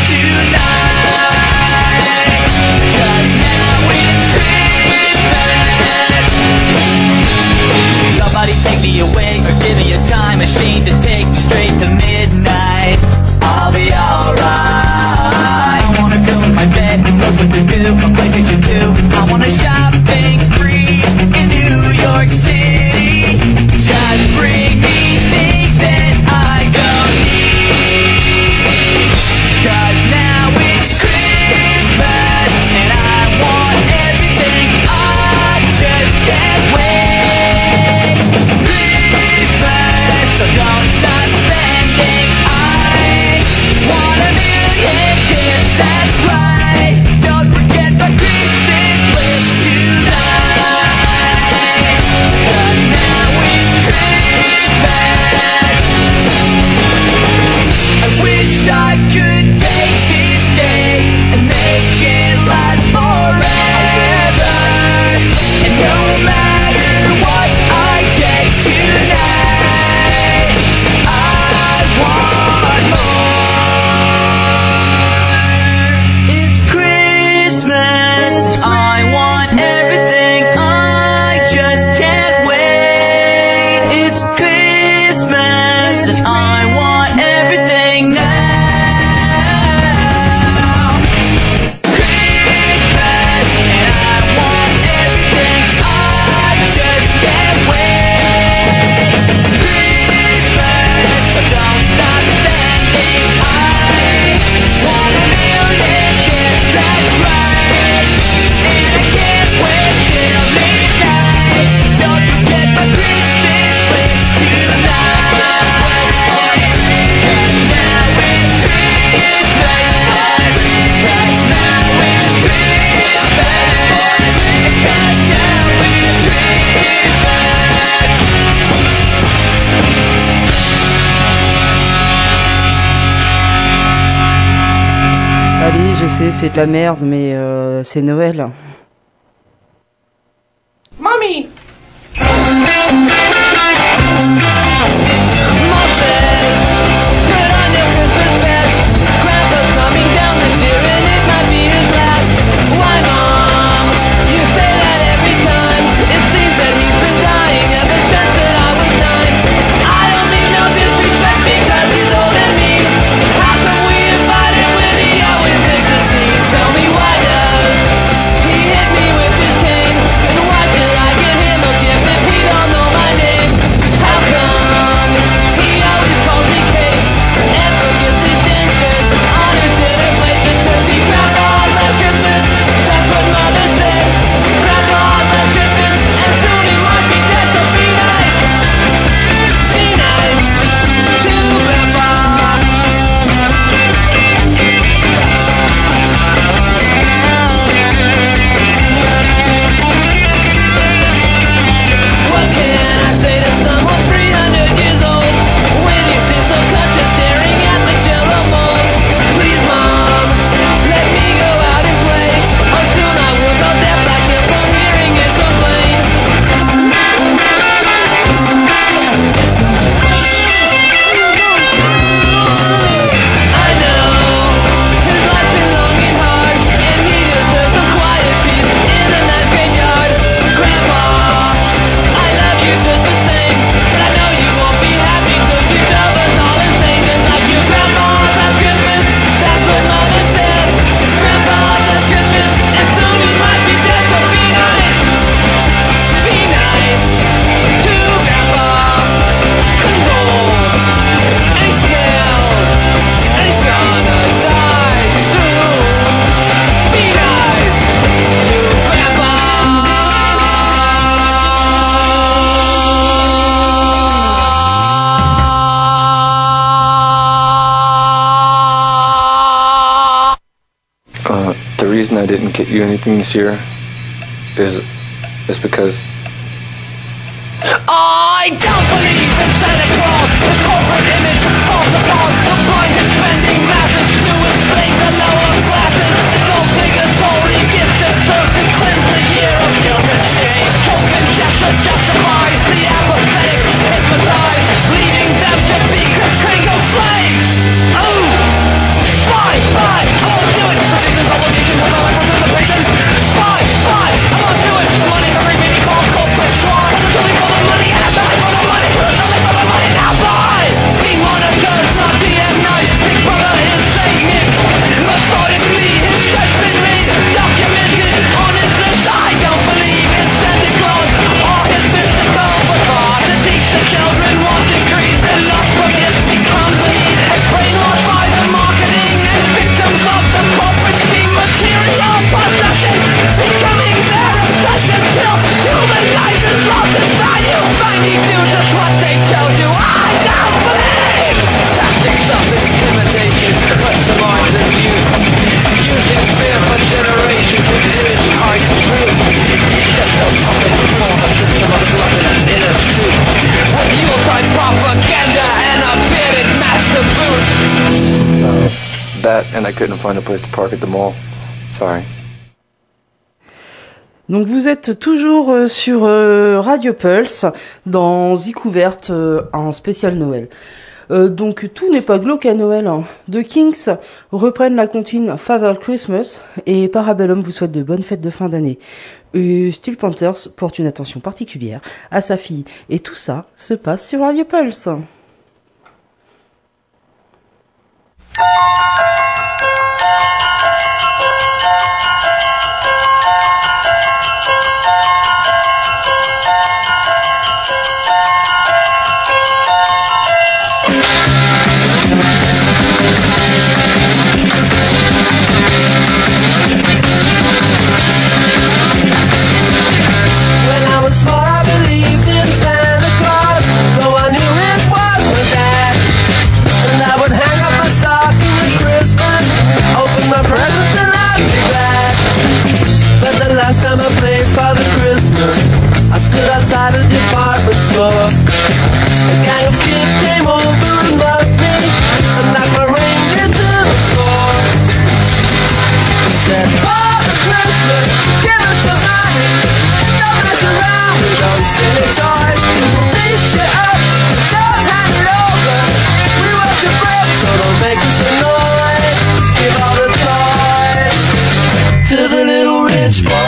tonight. Cause now it's Christmas. Somebody take me away. longer giving you time machine to take me straight to midnight. I'll be alright. I wanna go in my bed and look what to do. My PlayStation two. I wanna shopping spree in New York City. Just bring me things that I don't need. Cause now it's Christmas and I want everything. I just can't wait. Christmas, so don't stop spending. I want a million gifts, that's right. Don't forget my Christmas list tonight. Cause now it's Christmas. I wish I could take this day and make it last forever. And no matter what I get tonight, I want more. It's Christmas, I want everything, I just can't wait. It's Christmas, I want everything now. Christmas, and I want everything, I just can't wait. Christmas, so don't stop spending. I want a million gifts, that's right. And I can't wait till midnight. Don't forget my Christmas list tonight. Cause now it's Christmas. Cause now it's Christmas. Cause now it's Allez, je sais, c'est de la merde, mais euh, c'est Noël. Mommy! Tell me why does he hit me with his cane? And why should I give him a gift if he don't know my name? How come he always calls me Kate and forgets his dentures on his dinner plate just 'cause he Grandpa last Christmas? That's what Mother said. Grandpa last Christmas and soon he might be dead. So be nice, be nice to Grandpa. What can I say to someone three hundred years old when you seem so cut to staring at the jello mold? Please, Mom, let me go out and play, or soon I will go deaf like him from hearing it complain. I know his life's been long and hard, and he deserves some quiet peace in a nice graveyard. Grandpa, I love you just the same, but I know you won't be happy till you drove us all insane. Just like your grandpa last Christmas, that's what Mother said. Grandpa last Christmas, and soon he might be dead. So be nice, be nice to Grandpa, 'cause he's old and he smells and he's gonna die soon. Be nice to Grandpa. Uh, the reason I didn't get you anything this year is is because I don't believe in Santa Claus. The corporate image falls apart. The blind and spending masses to enslave the lower classes. It's obligatory gifts that serve to cleanse the year of guilt and shame. Token gesture justifies the apathetic, hypnotized, leaving them to be constrained slaves. Oh, fine, fine, I won't do it. The season's obligation was all my participation. Fine, fine, I won't do it. Money hungry, baby, call corporate swine. I'm the for the money, and I'm for the money. that and I couldn't find a place to park at the mall. Sorry. Donc vous êtes toujours euh, sur euh, Radio Pulse dans Zik Ouverte euh, en spécial Noël. Euh, donc tout n'est pas glauque à Noël. Hein. The Kings reprennent la comptine Father Christmas et Parabellum vous souhaite de bonnes fêtes de fin d'année. Et Steel Panthers porte une attention particulière à sa fille. Et tout ça se passe sur Radio Pulse. Last time I played Father Christmas, I stood outside a department store. A gang of kids came over and mugged me and knocked my reindeer to the floor. He said, Father Christmas, give us some money. Don't mess around with those silly toys. Beat you up, don't hand it over. We want your bread, so don't make us annoy. Give all the toys to the little rich boy.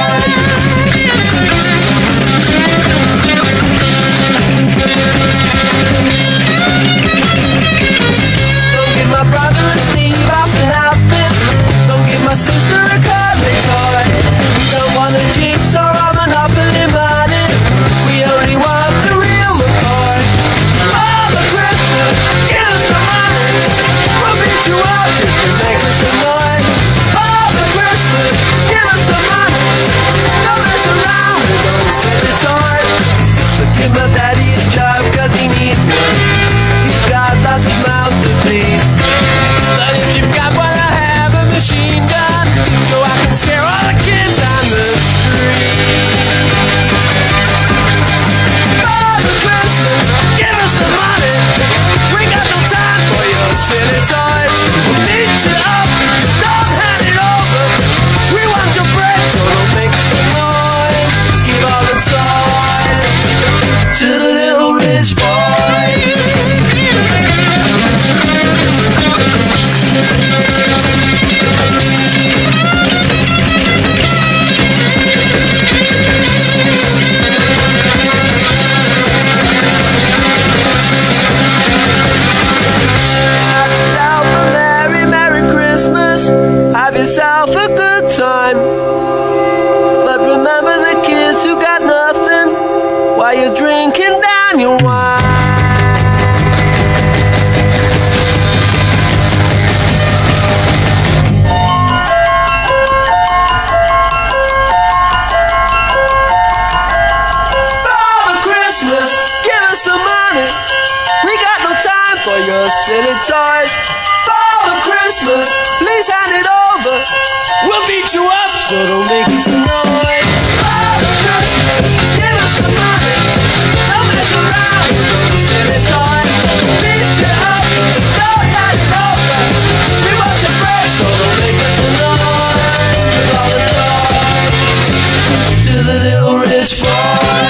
My sister a cuddly toy. We don't want a jigsaw or Monopoly money. We only want the real McCoy. Father Christmas, give us some money. We'll beat you up if you make us annoyed. Father Christmas, give us some money. Don't mess around with those silly toys. But give my daddy a job cause he needs me. He's got lots of mouths to feed. But if you've got what I have, a machine gun, so I can scare all the kids on the street. Father Christmas, give us some money. We got no time for your silly toys. We'll beat you up, don't hand it over. We want your bread, so don't make us annoyed. Give all the toys to the little rich boy. Have yourself a good time. But remember the kids who got nothing while you're drinking down your wine. Father Christmas, give us some money. We got no time for your silly toys. Father Christmas, please hand it over. We'll beat you up, so don't make us annoyed. Father Christmas, give us some money. Don't mess around with those silly toys. Beat you up, don't hand it over. We want your bread, so don't make us annoyed. Give all the toys to the little rich boy.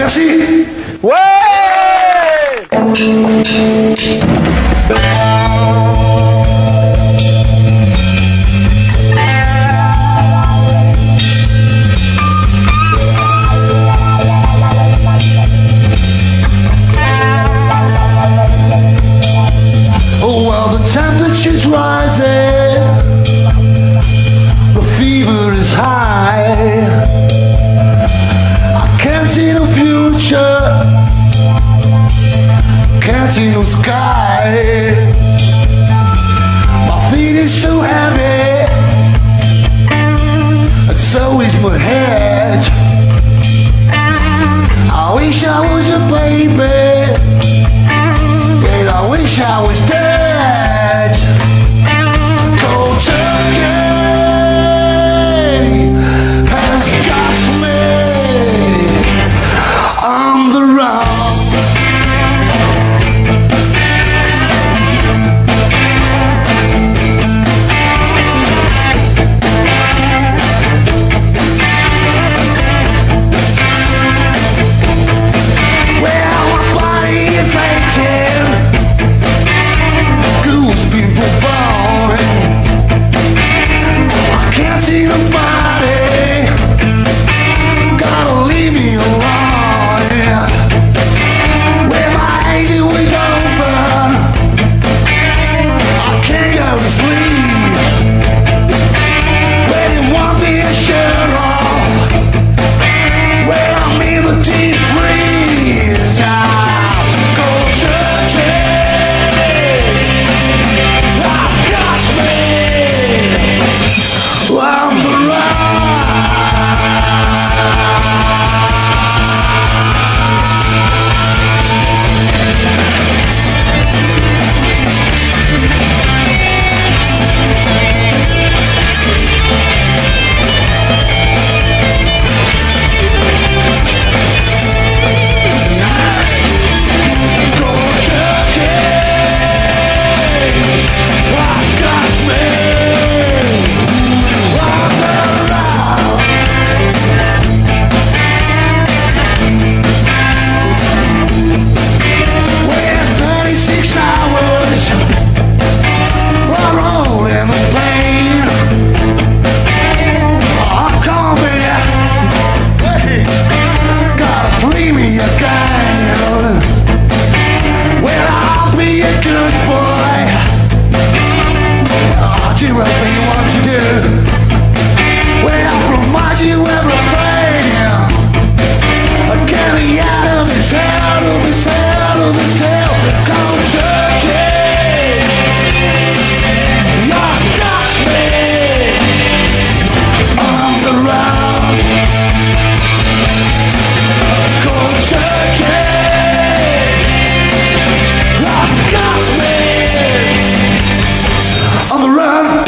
Merci. Ouais! Oh, well, the temperature's rising, the fever is high. I can't see no future, can't see no sky. My feet is so heavy, and so is my head. I wish I was a baby, and I wish I was dead. Cold turkey has got me on the run. Well, my body is aching, goose people bawling. I can't see nobody, gotta leave me alone. With my eyes always open, I can't go to sleep. When you want me to shut off, when I'm in the deep freeze, I go turkey. I've got me on the run. Go turkey. I've got me on the run. We're thirty-six hours, we're all in the pain. Oh, come here, hey, gotta free me again. Well, I'll be a good boy, I'll do everything you want to do. Well, I promise you everything, get me out of this hell, of this hell, of this hell. Come turkey, you've got me on the run. Come turkey, you've got me on the run.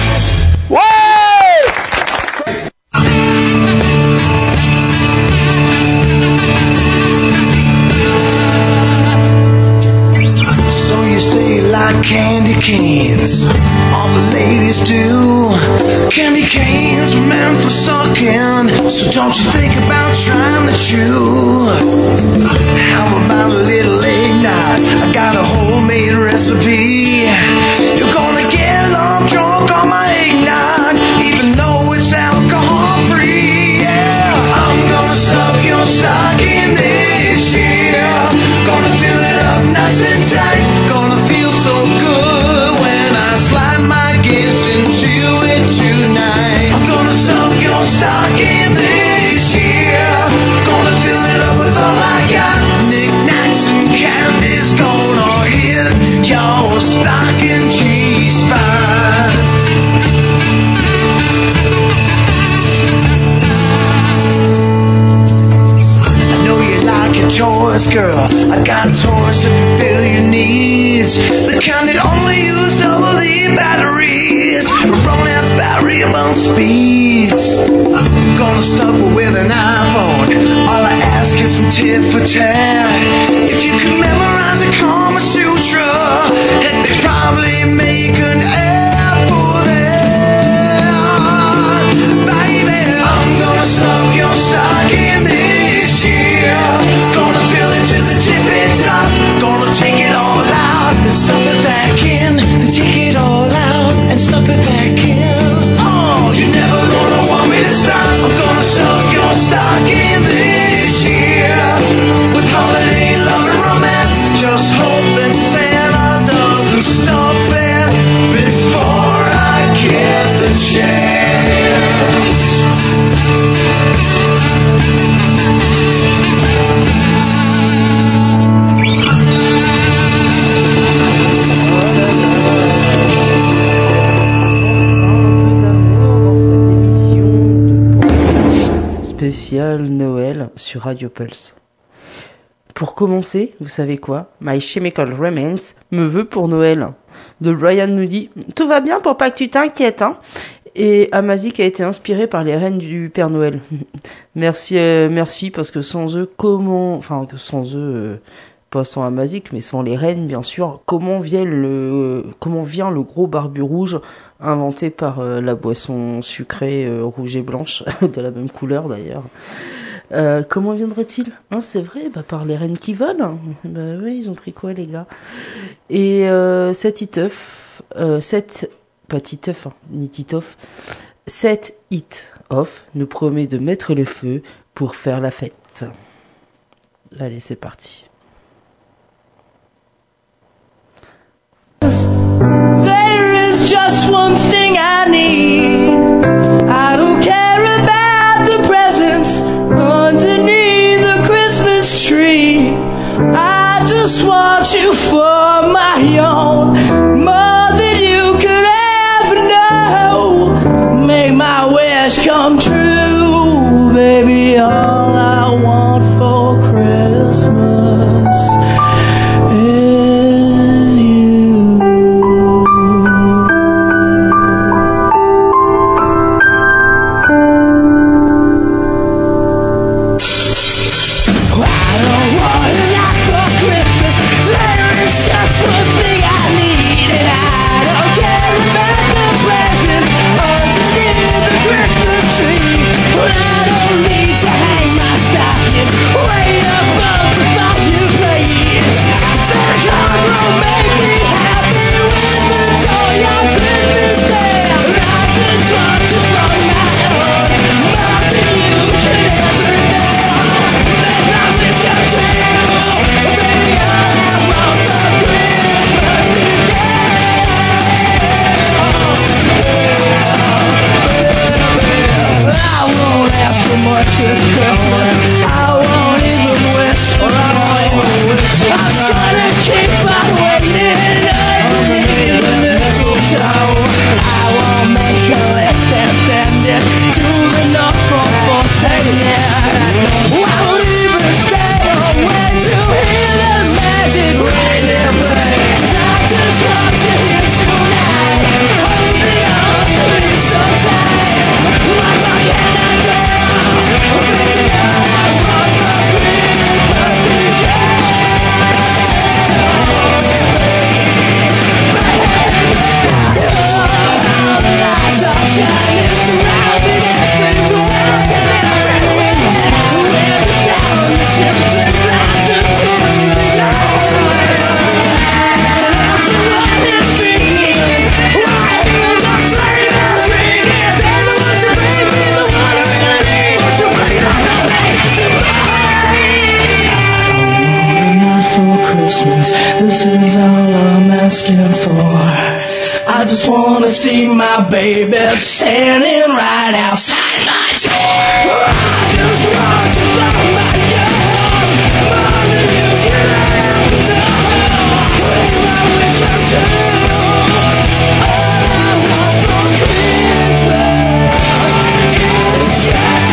So you say you like candy canes, all the ladies do. Candy canes were meant for sucking, so don't you think about trying to chew. How about a little eggnog? I got a homemade recipe. You're gonna get love drunk on my eggnog, even though it's alcohol free. Yeah, I'm gonna stuff your stocking this year. Gonna fill it up nice and tight. Gonna feel so good when I slide my gifts into it tonight. I'm gonna stuff your stocking this year. Gonna fill it up with all I got. Knickknacks and candies. Gonna hit your stocking G-spot. I know you like your toys, girl. I got toys to fulfill your needs. The kind that only use double D batteries, run at variable speeds. Gonna stuff her with an iPhone. All I ask is some tit for tat. If you could memorize a Kama Sutra, heck, they probably make an app for that. Baby, I'm gonna stuff your stocking this year. spécial Noël sur Radio Pulse. Pour commencer, vous savez quoi? My Chemical Romance me veut pour Noël. De Brian nous dit « Tout va bien pour pas que tu t'inquiètes, hein ?» Et Amazik a été inspiré par les reines du Père Noël. merci, euh, merci, parce que sans eux, comment... Enfin, sans eux... Euh... pas sans Amazik, mais sans les reines, bien sûr. Comment vient le, comment vient le gros barbu rouge, inventé par euh, la boisson sucrée euh, rouge et blanche, de la même couleur d'ailleurs. Euh, comment viendrait-il? Hein, c'est vrai, bah, par les reines qui volent. Bah oui, ils ont pris quoi, les gars? Et euh, cet Titeuf, euh, cette, pas Titeuf, hein, ni Titeuf, cet hit off nous promet de mettre le feu pour faire la fête. Allez, c'est parti. There is just one thing I need. I don't care about the presents underneath the Christmas tree. I just want you for my own, more than you could ever know. Make my wish come true, baby. All I want for Christmas is you. I don't want a lot for Christmas. There is just one thing I need, and I don't care about the presents underneath the Christmas tree. But I don't need to hang my stocking way above the fireplace. Santa Claus will make me happy with the toy on Christmas Day. I just want you for my own, more than you could ever know. Make my wish come true, baby. All I want for Christmas is you. I won't ask for much this Christmas. I won't even wish for more. I'm gonna keep on waiting underneath the mistletoe. I won't make a list and send it to the North Pole for saying. I won't even stay away to hear the magic reindeer play. I just want you here tonight, holding on to me so tight. What more can I do? Baby, all I want for Christmas is you. All the lights are shining, surrounding everywhere and everywhere. With the sound of children's laughter fills the air. And as the one is singing, why hear the sleigh bells ringing? Say the one to bring me, the one I really need, to bring on the baby to mine. I want not for Christmas, this is all I'm asking for. I just wanna see my baby standing right outside my door. I just want you for my own, more than you can ever know. Make my wish come true. All I want for Christmas is you.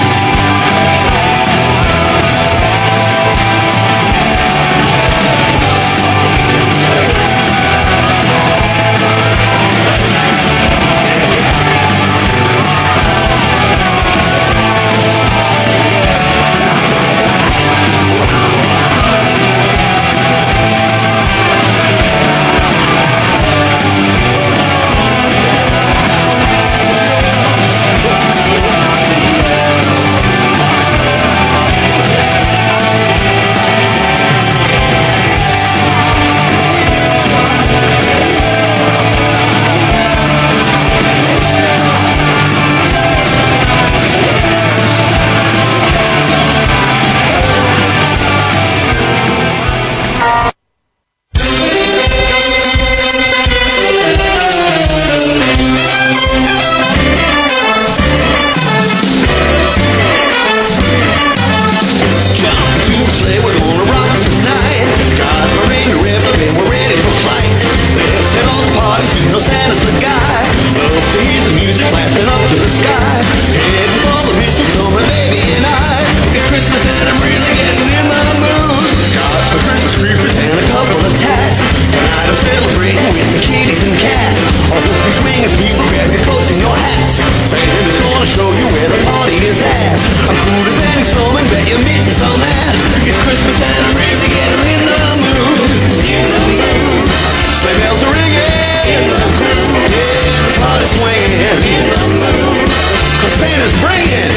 gonna show you where the party is at. I'm cool as any snowman, bet your mittens on that. It's Christmas and I'm really getting in the mood. In the mood. Sleigh bells are ringing. In the mood. Yeah, the party's swinging. In the mood. 'Cause Santa's bringing.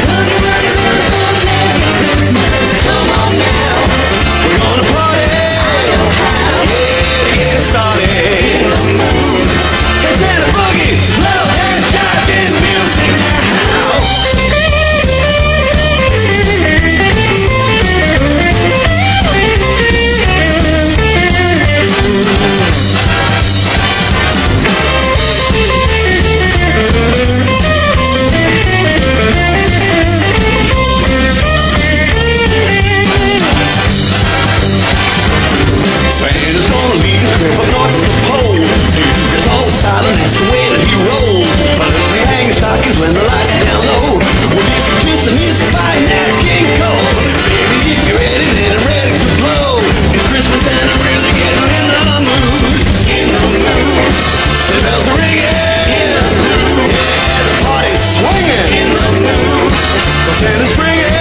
Come on now. We're gonna party. Yeah, to get it started. In the mood. Hey Santa Boogie, love and jive in music now. Santa's gonna lead us crib up north of the pole. It's all silent, that's the way that he rolls. But if we hang stockings when the lights are down low, we'll listen to some music by Nat King Cole. Baby, if you're ready, then I'm ready to blow. It's Christmas and I'm really getting in the mood. In the mood. Sleigh bells are ringing. In the mood. Yeah, the party's swinging. In the mood. The Santa's bringing.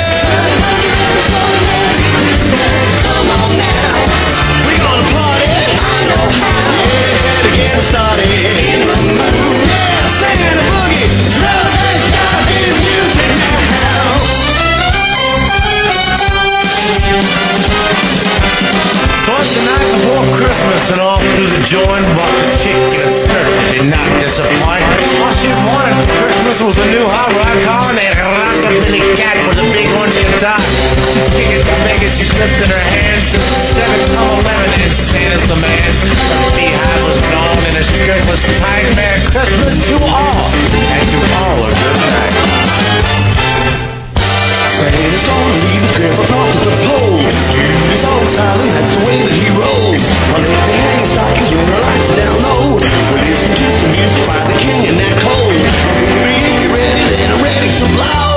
Come on now. We're gonna party. I know how. Yeah, to get started. In the mood. Yeah, Santa Boogie. Love and jive in music now. Twas the night before Christmas and off through the joint walked a chick in a skirt that did not disappoint. All she wanted for Christmas was a new hot rod car and a rockabilly cat with a big orange guitar. Two tickets to Vegas she slipped in her hands. Seven come eleven and Santa's the man. Her beehive was gone and her skirt was tight. Merry Christmas to all and to all a good night. Santa's gonna leave his crib up north of the pole. He's all silent, that's the way that he rolls. Well, if they hang stockings when the lights are down low, we'll listen to some music by the King and Nat Cole. Baby, if you're ready, then I'm ready to blow.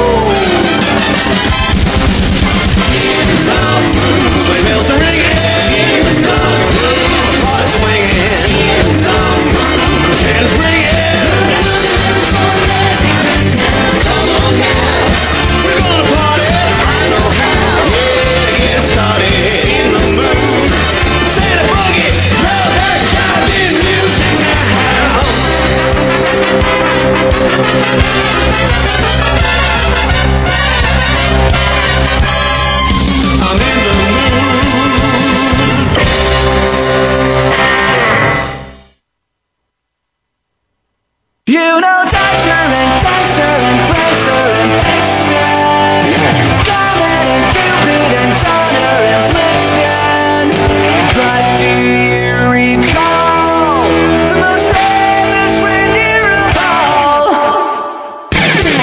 Sleigh bells are ringing. The party's swinging. Santa's bringing. Come on now. We're gonna party. I know how. Yeah, to get started. In the mood. Santa Boogie, love that jive in music now. I'm in the mood. You know Dasher and Dancer and Prancer and Vixen, Comet and Cupid and Donner and Blitzen. But do you recall the most famous reindeer of all?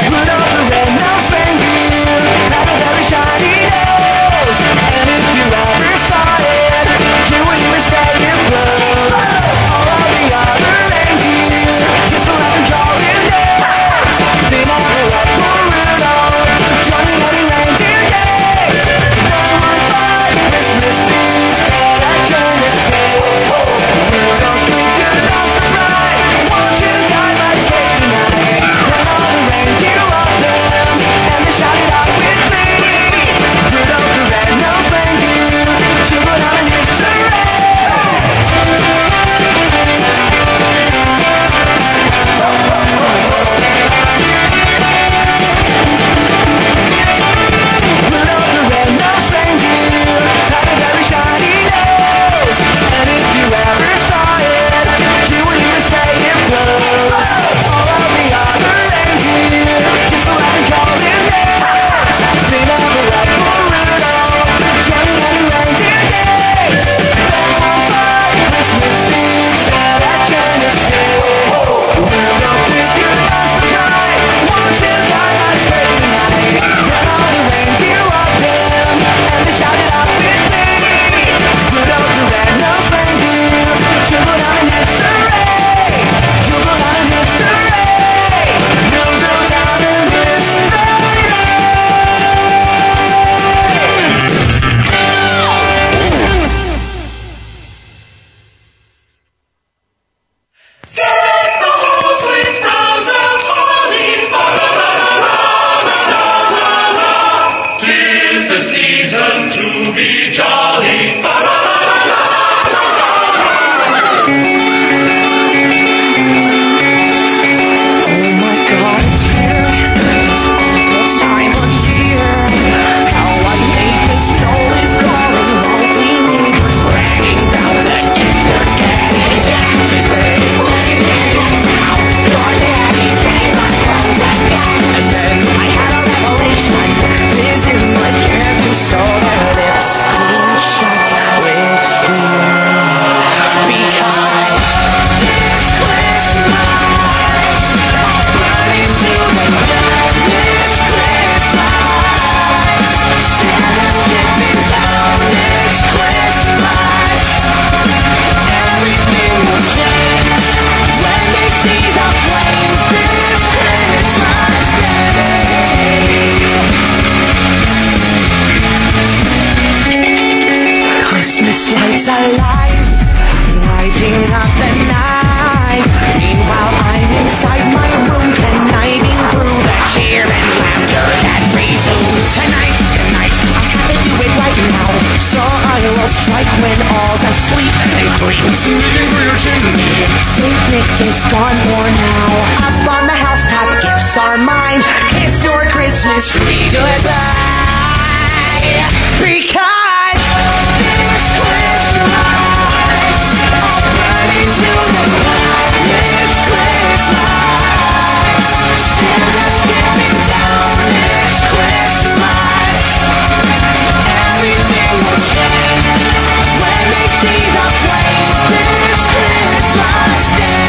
gone for now. Up on the housetop, gifts are mine. Kiss your Christmas tree goodbye. Because this Christmas, I'll burn into the ground. This Christmas, Santa's skipping down. This Christmas, everything will change when they see the flames. This Christmas day.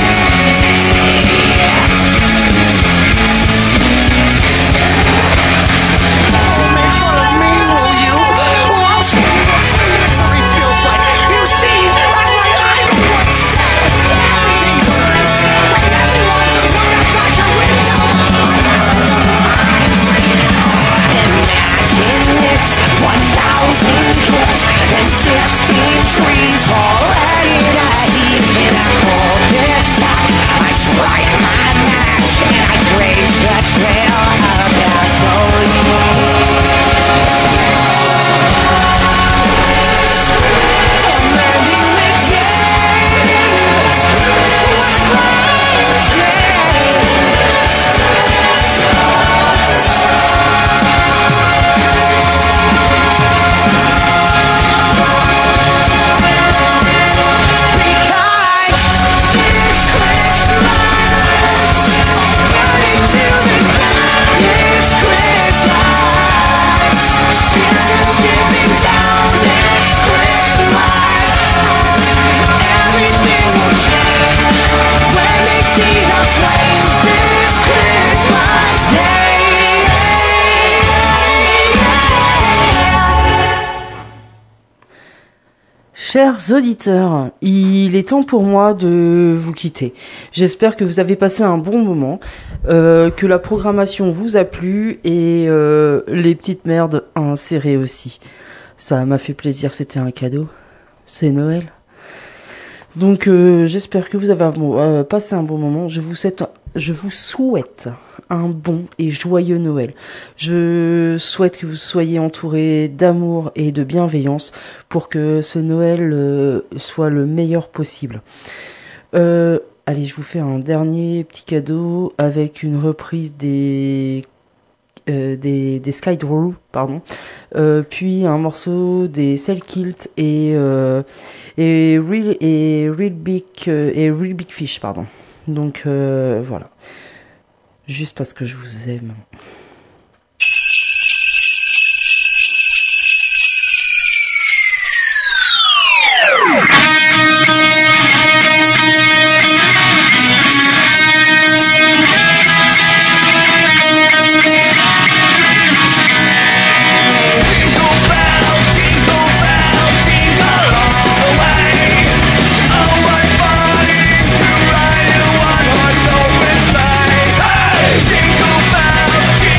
Make fun of me, will you? Well, I'll show you what true misery feels like. You see, as my idol once said, everything burns, and everyone will outside your window. Imagine this, one thousand gifts and sixteen trees all ready to heat in a cul-de-sac. I strike my match and I graze the trail of gasoline. Mending this game was Chers auditeurs, il est temps pour moi de vous quitter. J'espère que vous avez passé un bon moment, euh, que la programmation vous a plu et euh, les petites merdes insérées aussi. Ça m'a fait plaisir, c'était un cadeau. C'est Noël. Donc euh, j'espère que vous avez un bon, euh, passé un bon moment. Je vous souhaite, je vous souhaite un bon et joyeux Noël. Je souhaite que vous soyez entourés d'amour et de bienveillance pour que ce Noël euh, soit le meilleur possible. Euh, allez, je vous fais un dernier petit cadeau avec une reprise des euh, des, des Sky Drew, pardon, euh, puis un morceau des Cell Kilt et euh, et Real et Real Big euh, et Real Big Fish, pardon. Donc euh, voilà. Juste parce que je vous aime. Jingle bells,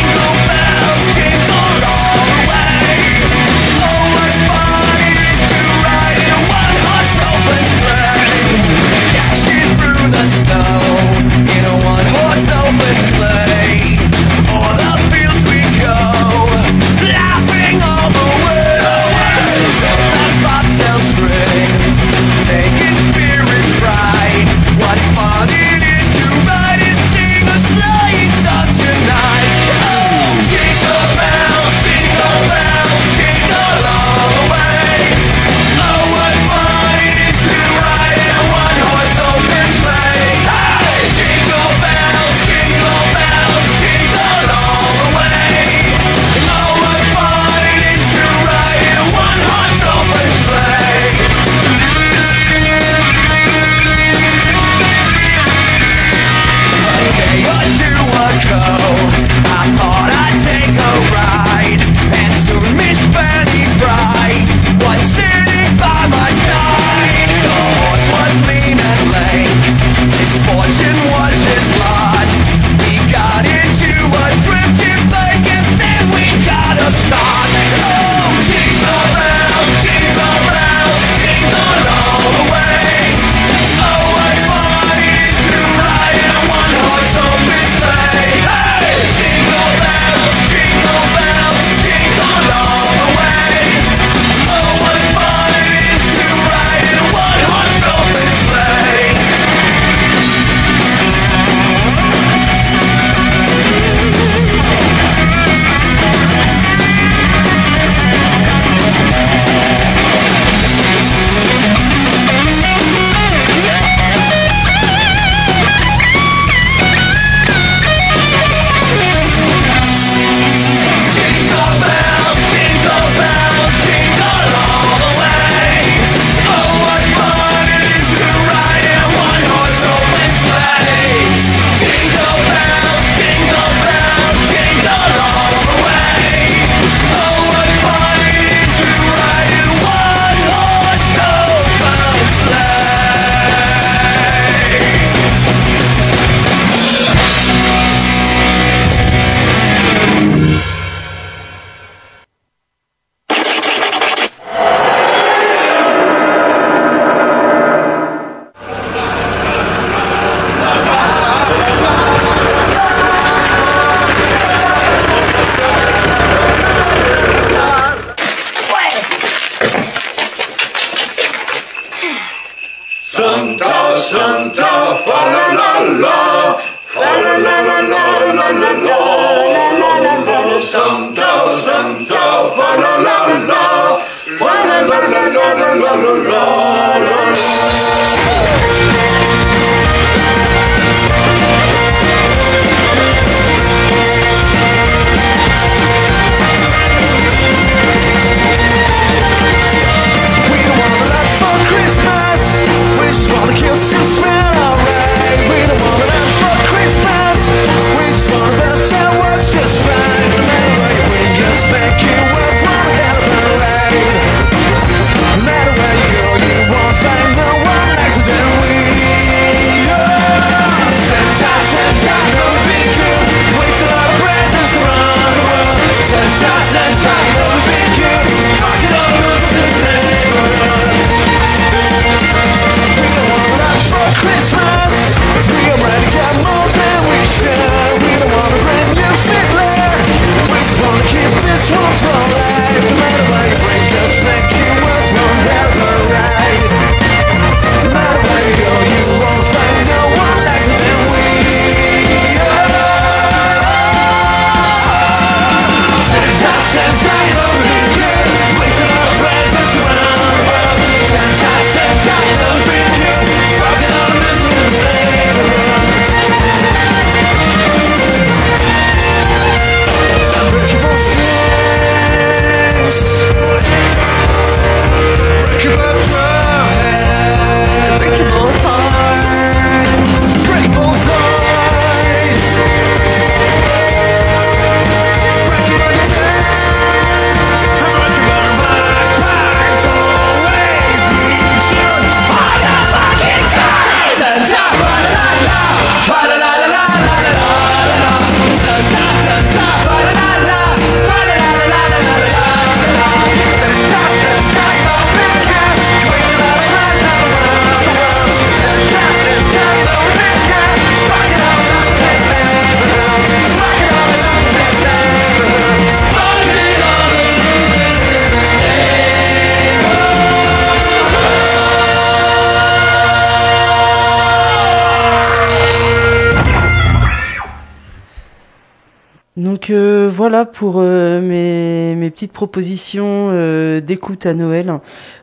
Donc euh, voilà pour euh, mes, mes petites propositions euh, d'écoute à Noël.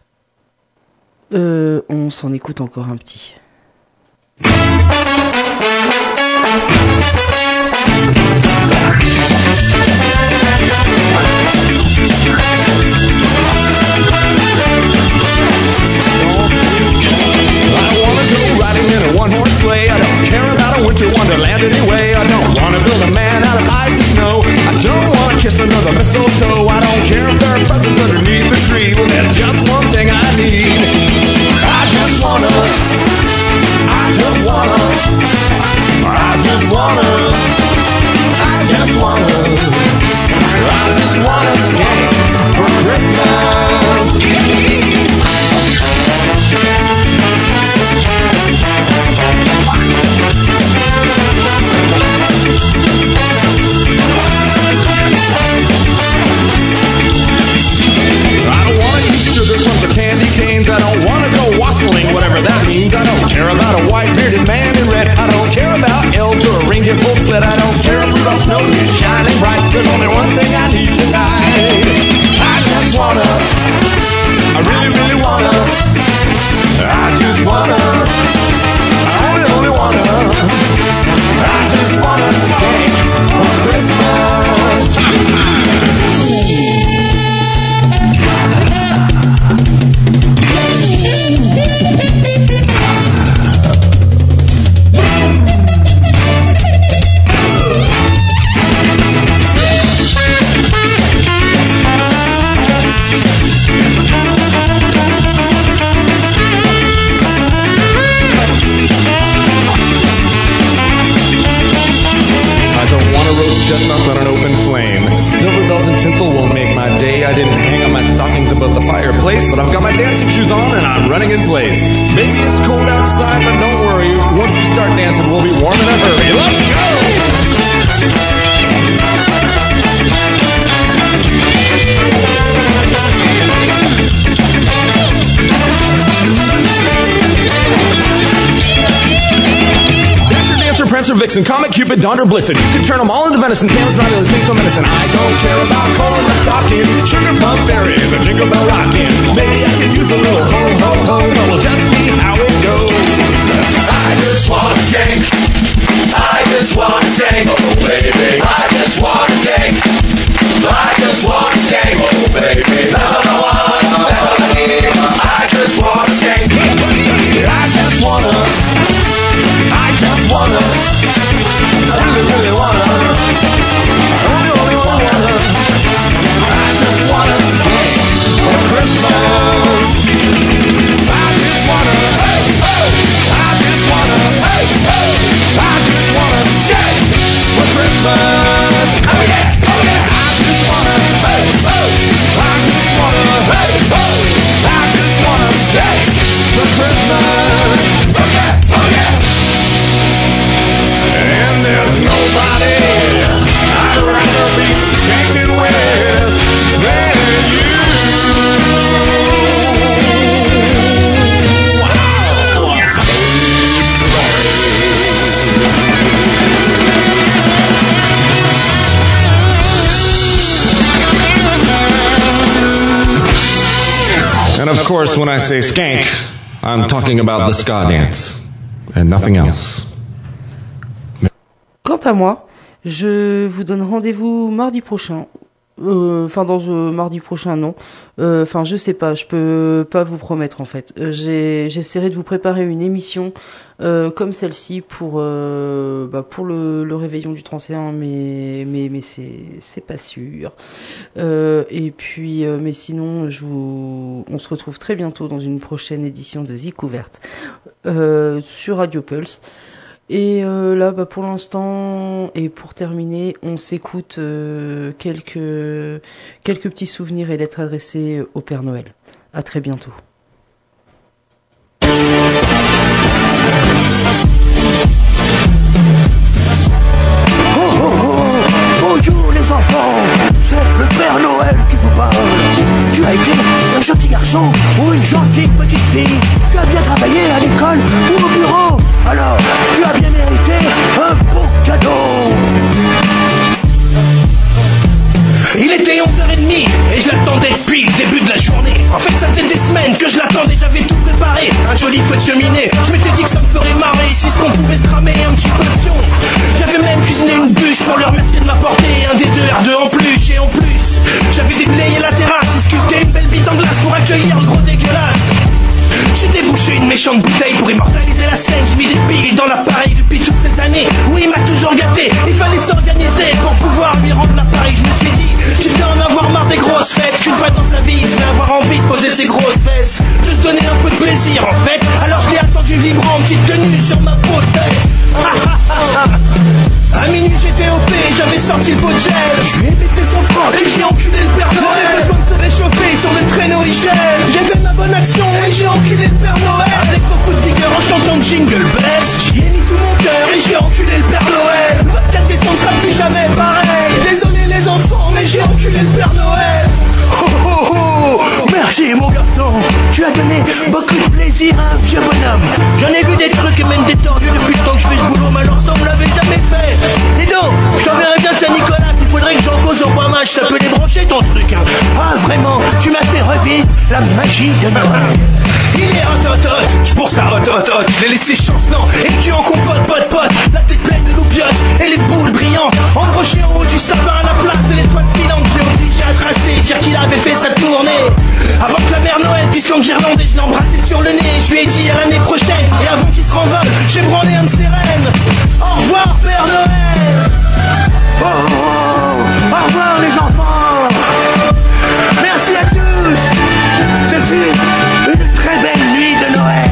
Euh, on s'en écoute encore un petit. Riding in a one-horse sleigh. I don't care about a winter wonderland anyway. I don't want to build a man out of ice and snow. I don't want to kiss another mistletoe. I don't care if there are presents underneath the tree. Well, there's just one thing I need. I just wanna, I just wanna, I just wanna, I just wanna, I just wanna skate for Christmas. Sugar plums or candy canes. I don't wanna go wassailing, whatever that means. I don't care about a white bearded man in red. I don't care about elves or a ring-get full sled. I don't care if Rudolph's nose is shining bright. There's only one thing I need tonight. I just wanna, I really, really wanna, I just wanna, I only, only wanna, I just wanna skate for Christmas. Chestnuts on an open flame. Silver bells and tinsel won't make my day. I didn't hang up my stockings above the fireplace, but I've got my dancing shoes on and I'm running in place. Maybe it's cold outside, but don't worry. Once we start dancing, we'll be warm in a hurry. Let's go! Prancer, Vixen, Comet, Cupid, Donder, Blitzen. You can turn them all into venison. Camels, Romulus, things so menacing. I don't care about coal in my stocking. Sugar plum fairies and jingle bell rocking. Maybe I could use a little ho ho ho, but we'll just see how it goes. I just want to sing. I just want to sing. Oh baby, I just want to sing. I just want to sing. Oh baby, that's all I want. That's all I need. I just want to sing. I just wanna. I just wanna, I really, really wanna, I only, only wanna, I just wanna skate for Christmas. I just wanna, hey, oh, I just wanna, hey, oh, I just wanna skate for Christmas. Oh yeah, oh yeah, I just wanna, hey, oh, I just wanna, hey, oh, I just wanna skate for Christmas. Oh yeah, oh yeah. And there's nobody I'd rather be skanking with than you. And of course, when I say skank, I'm talking about the ska dance and nothing else. Quant à moi, je vous donne rendez-vous mardi prochain. Enfin, euh, dans euh, mardi prochain, non. Enfin, euh, je sais pas, je peux pas vous promettre en fait. Euh, j'ai, j'essaierai de vous préparer une émission euh, comme celle-ci pour euh, bah, pour le, le réveillon du trente et un, mais mais mais c'est c'est pas sûr. Euh, et puis, euh, mais sinon, je vous, on se retrouve très bientôt dans une prochaine édition de Zik Ouverte euh, sur Radio Pulse. Et euh, là, bah, pour l'instant, et pour terminer, on s'écoute euh, quelques quelques petits souvenirs et lettres adressées au Père Noël. À très bientôt. Oh, oh, oh, bonjour les enfants, c'est le Père Noël qui vous parle. Tu as été un gentil garçon ou une gentille petite fille. Tu as bien travaillé à l'école ou au bureau. Alors, tu as bien mérité un beau cadeau. remercié de m'apporter un des deux R deux en plus. Et en plus, j'avais déblayé la terrasse et sculpté une belle bite en glace pour accueillir le gros dégueulasse. J'ai débouché une méchante bouteille pour immortaliser la scène. J'ai mis des piles dans l'appareil depuis toutes ces années. Oui, il m'a toujours gâté, il fallait s'organiser pour pouvoir lui rendre l'appareil. Je me suis dit, tu devais en avoir marre des grosses fêtes, qu'une fois dans sa vie, il devait avoir envie de poser ses grosses fesses, de se donner un peu de plaisir en fait. Alors je l'ai attendu vibrant en petite tenue sur ma peau de tête. À minuit j'étais O P, j'avais sorti le pot de gel. Je lui ai baissé son franc et j'ai enculé le Père Noël. J'avais besoin de se réchauffer sur le traîneau Hichel. J'ai fait ma bonne action et j'ai enculé le Père Noël. Avec beaucoup de vigueur en chantant Jingle Bells. J'y ai mis tout mon cœur et j'ai enculé le Père Noël. Le vingt-quatre décembre sera plus jamais pareil. Désolé les enfants mais j'ai enculé le Père Noël. Oh oh oh, merci mon garçon, tu as donné beaucoup de plaisir à un vieux bonhomme. J'en ai vu des trucs et même des tordus depuis le temps que je fais ce boulot, mais alors ça on me l'avait jamais fait. Dis donc, je t'enverrai bien Saint-Nicolas, il faudrait que j'en pose au bois match, ça peut débrancher ton truc hein. Ah vraiment, tu m'as fait revivre la magie de Noël. Il est hot hot hot, je pour ça hot hot hot, je l'ai laissé chancelant, et le cul en compote pote pote, la tête pleine de loupiotes, et les boules brillantes, embrochées en haut du sapin à la place de l'étoile filante. J'ai obligé à tracer, dire qu'il avait fait sa tournée, avant que la mère Noël puisse l'enguirlander, je l'ai embrassé sur le nez, je lui ai dit à l'année prochaine, et avant qu'il se renvole, j'ai branlé un de ses rennes. Au revoir Père Noël. Oh, oh, oh, au revoir les enfants. Merci à tous. Ce fut une très belle nuit de Noël.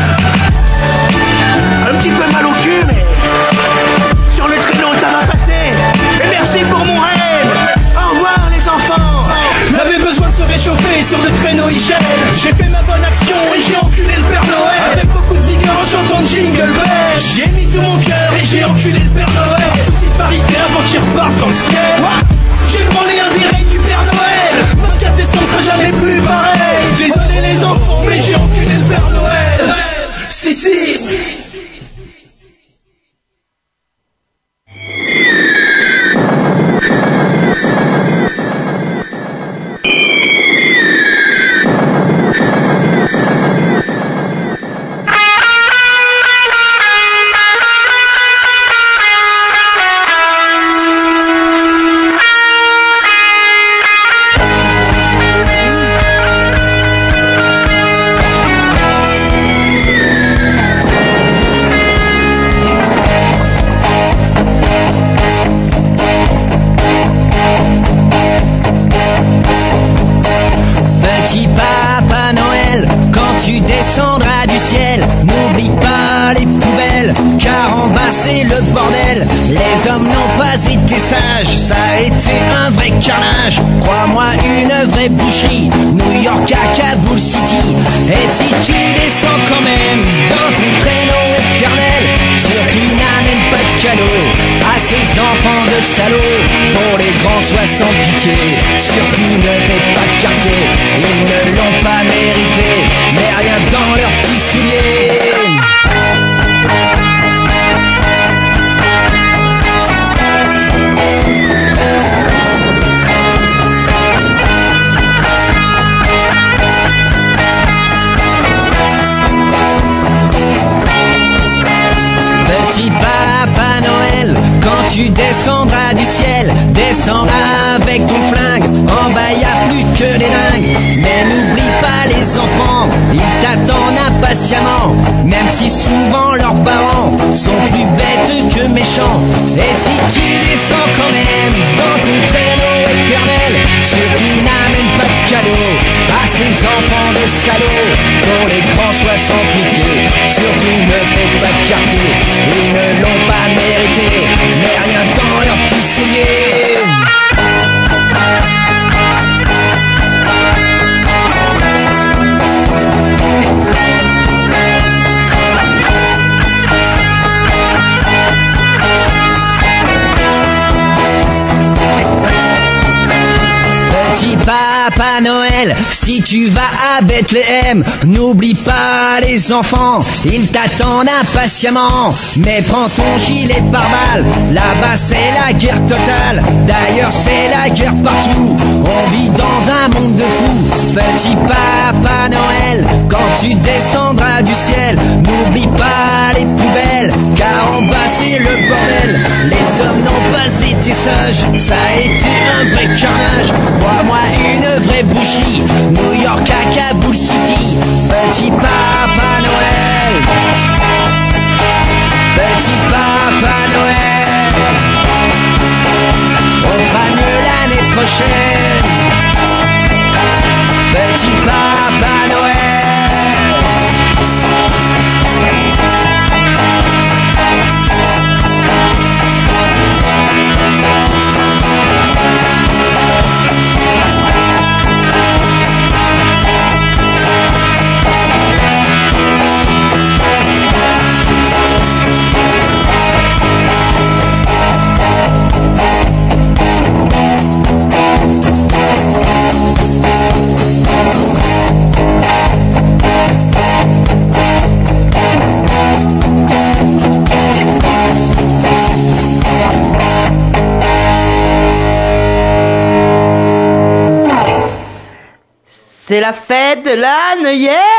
Un petit peu mal au cul, mais sur le traîneau ça va passer. Et merci pour mon rêve. Au revoir les enfants. J'avais besoin de se réchauffer sur le traîneau Hichel. J'ai fait ma bonne action et j'ai enculé le Père Noël. Avec beaucoup de vigueur en chantant Jingle Bells. J'y ai mis tout mon cœur et j'ai enculé le Père Noël. Souci de parité avant qu'il reparte dans le ciel. J'ai branlé un direct du Père Noël. vingt-quatre décembre sera jamais plus pareil. Désolé les enfants mais j'ai enculé le Père Noël. Si si, si. Les hommes n'ont pas été sages, ça a été un vrai carnage. Crois-moi, une vraie boucherie, New York à Kaboul City. Et si tu descends quand même dans ton traîneau éternel, surtout n'amène pas de cadeaux à ces enfants de salauds. Pour les grands, sois sans pitié, surtout ne fais pas de quartier. Ils ne l'ont pas mérité, mais rien dans leurs petits souliers. Petit Papa Noël, quand tu descendras du ciel, descends avec ton flingue, en bas y a plus que des dingues. Mais n'oublie pas les enfants, ils t'attendent impatiemment, même si souvent leurs parents sont plus bêtes que méchants. Et si tu descends quand même dans ton traîneau éternel, surtout n'amène pas de cadeaux à ces enfants de salauds. Pour les grands, sois sans pitié, surtout ne fais pas de quartier. Ils ne l'ont pas mérité, mais rien dans leurs petits souliers. Petit Papa Papa Noël, si tu vas à Bethléem, n'oublie pas les enfants, ils t'attendent impatiemment. Mais prends ton gilet de pare-balles, là-bas c'est la guerre totale. D'ailleurs c'est la guerre partout, on vit dans un monde de fous. Petit Papa Noël, quand tu descendras du ciel, n'oublie pas les poubelles, car en bas c'est le bordel. Les hommes n'ont pas été sages, ça a été un vrai carnage. Crois-moi, une vraie boucherie, New York à Kaboul City. Petit Papa Noël, petit Papa Noël, on fera mieux l'année prochaine. Petit Papa Noël. C'est la fête de l'âne, yeah!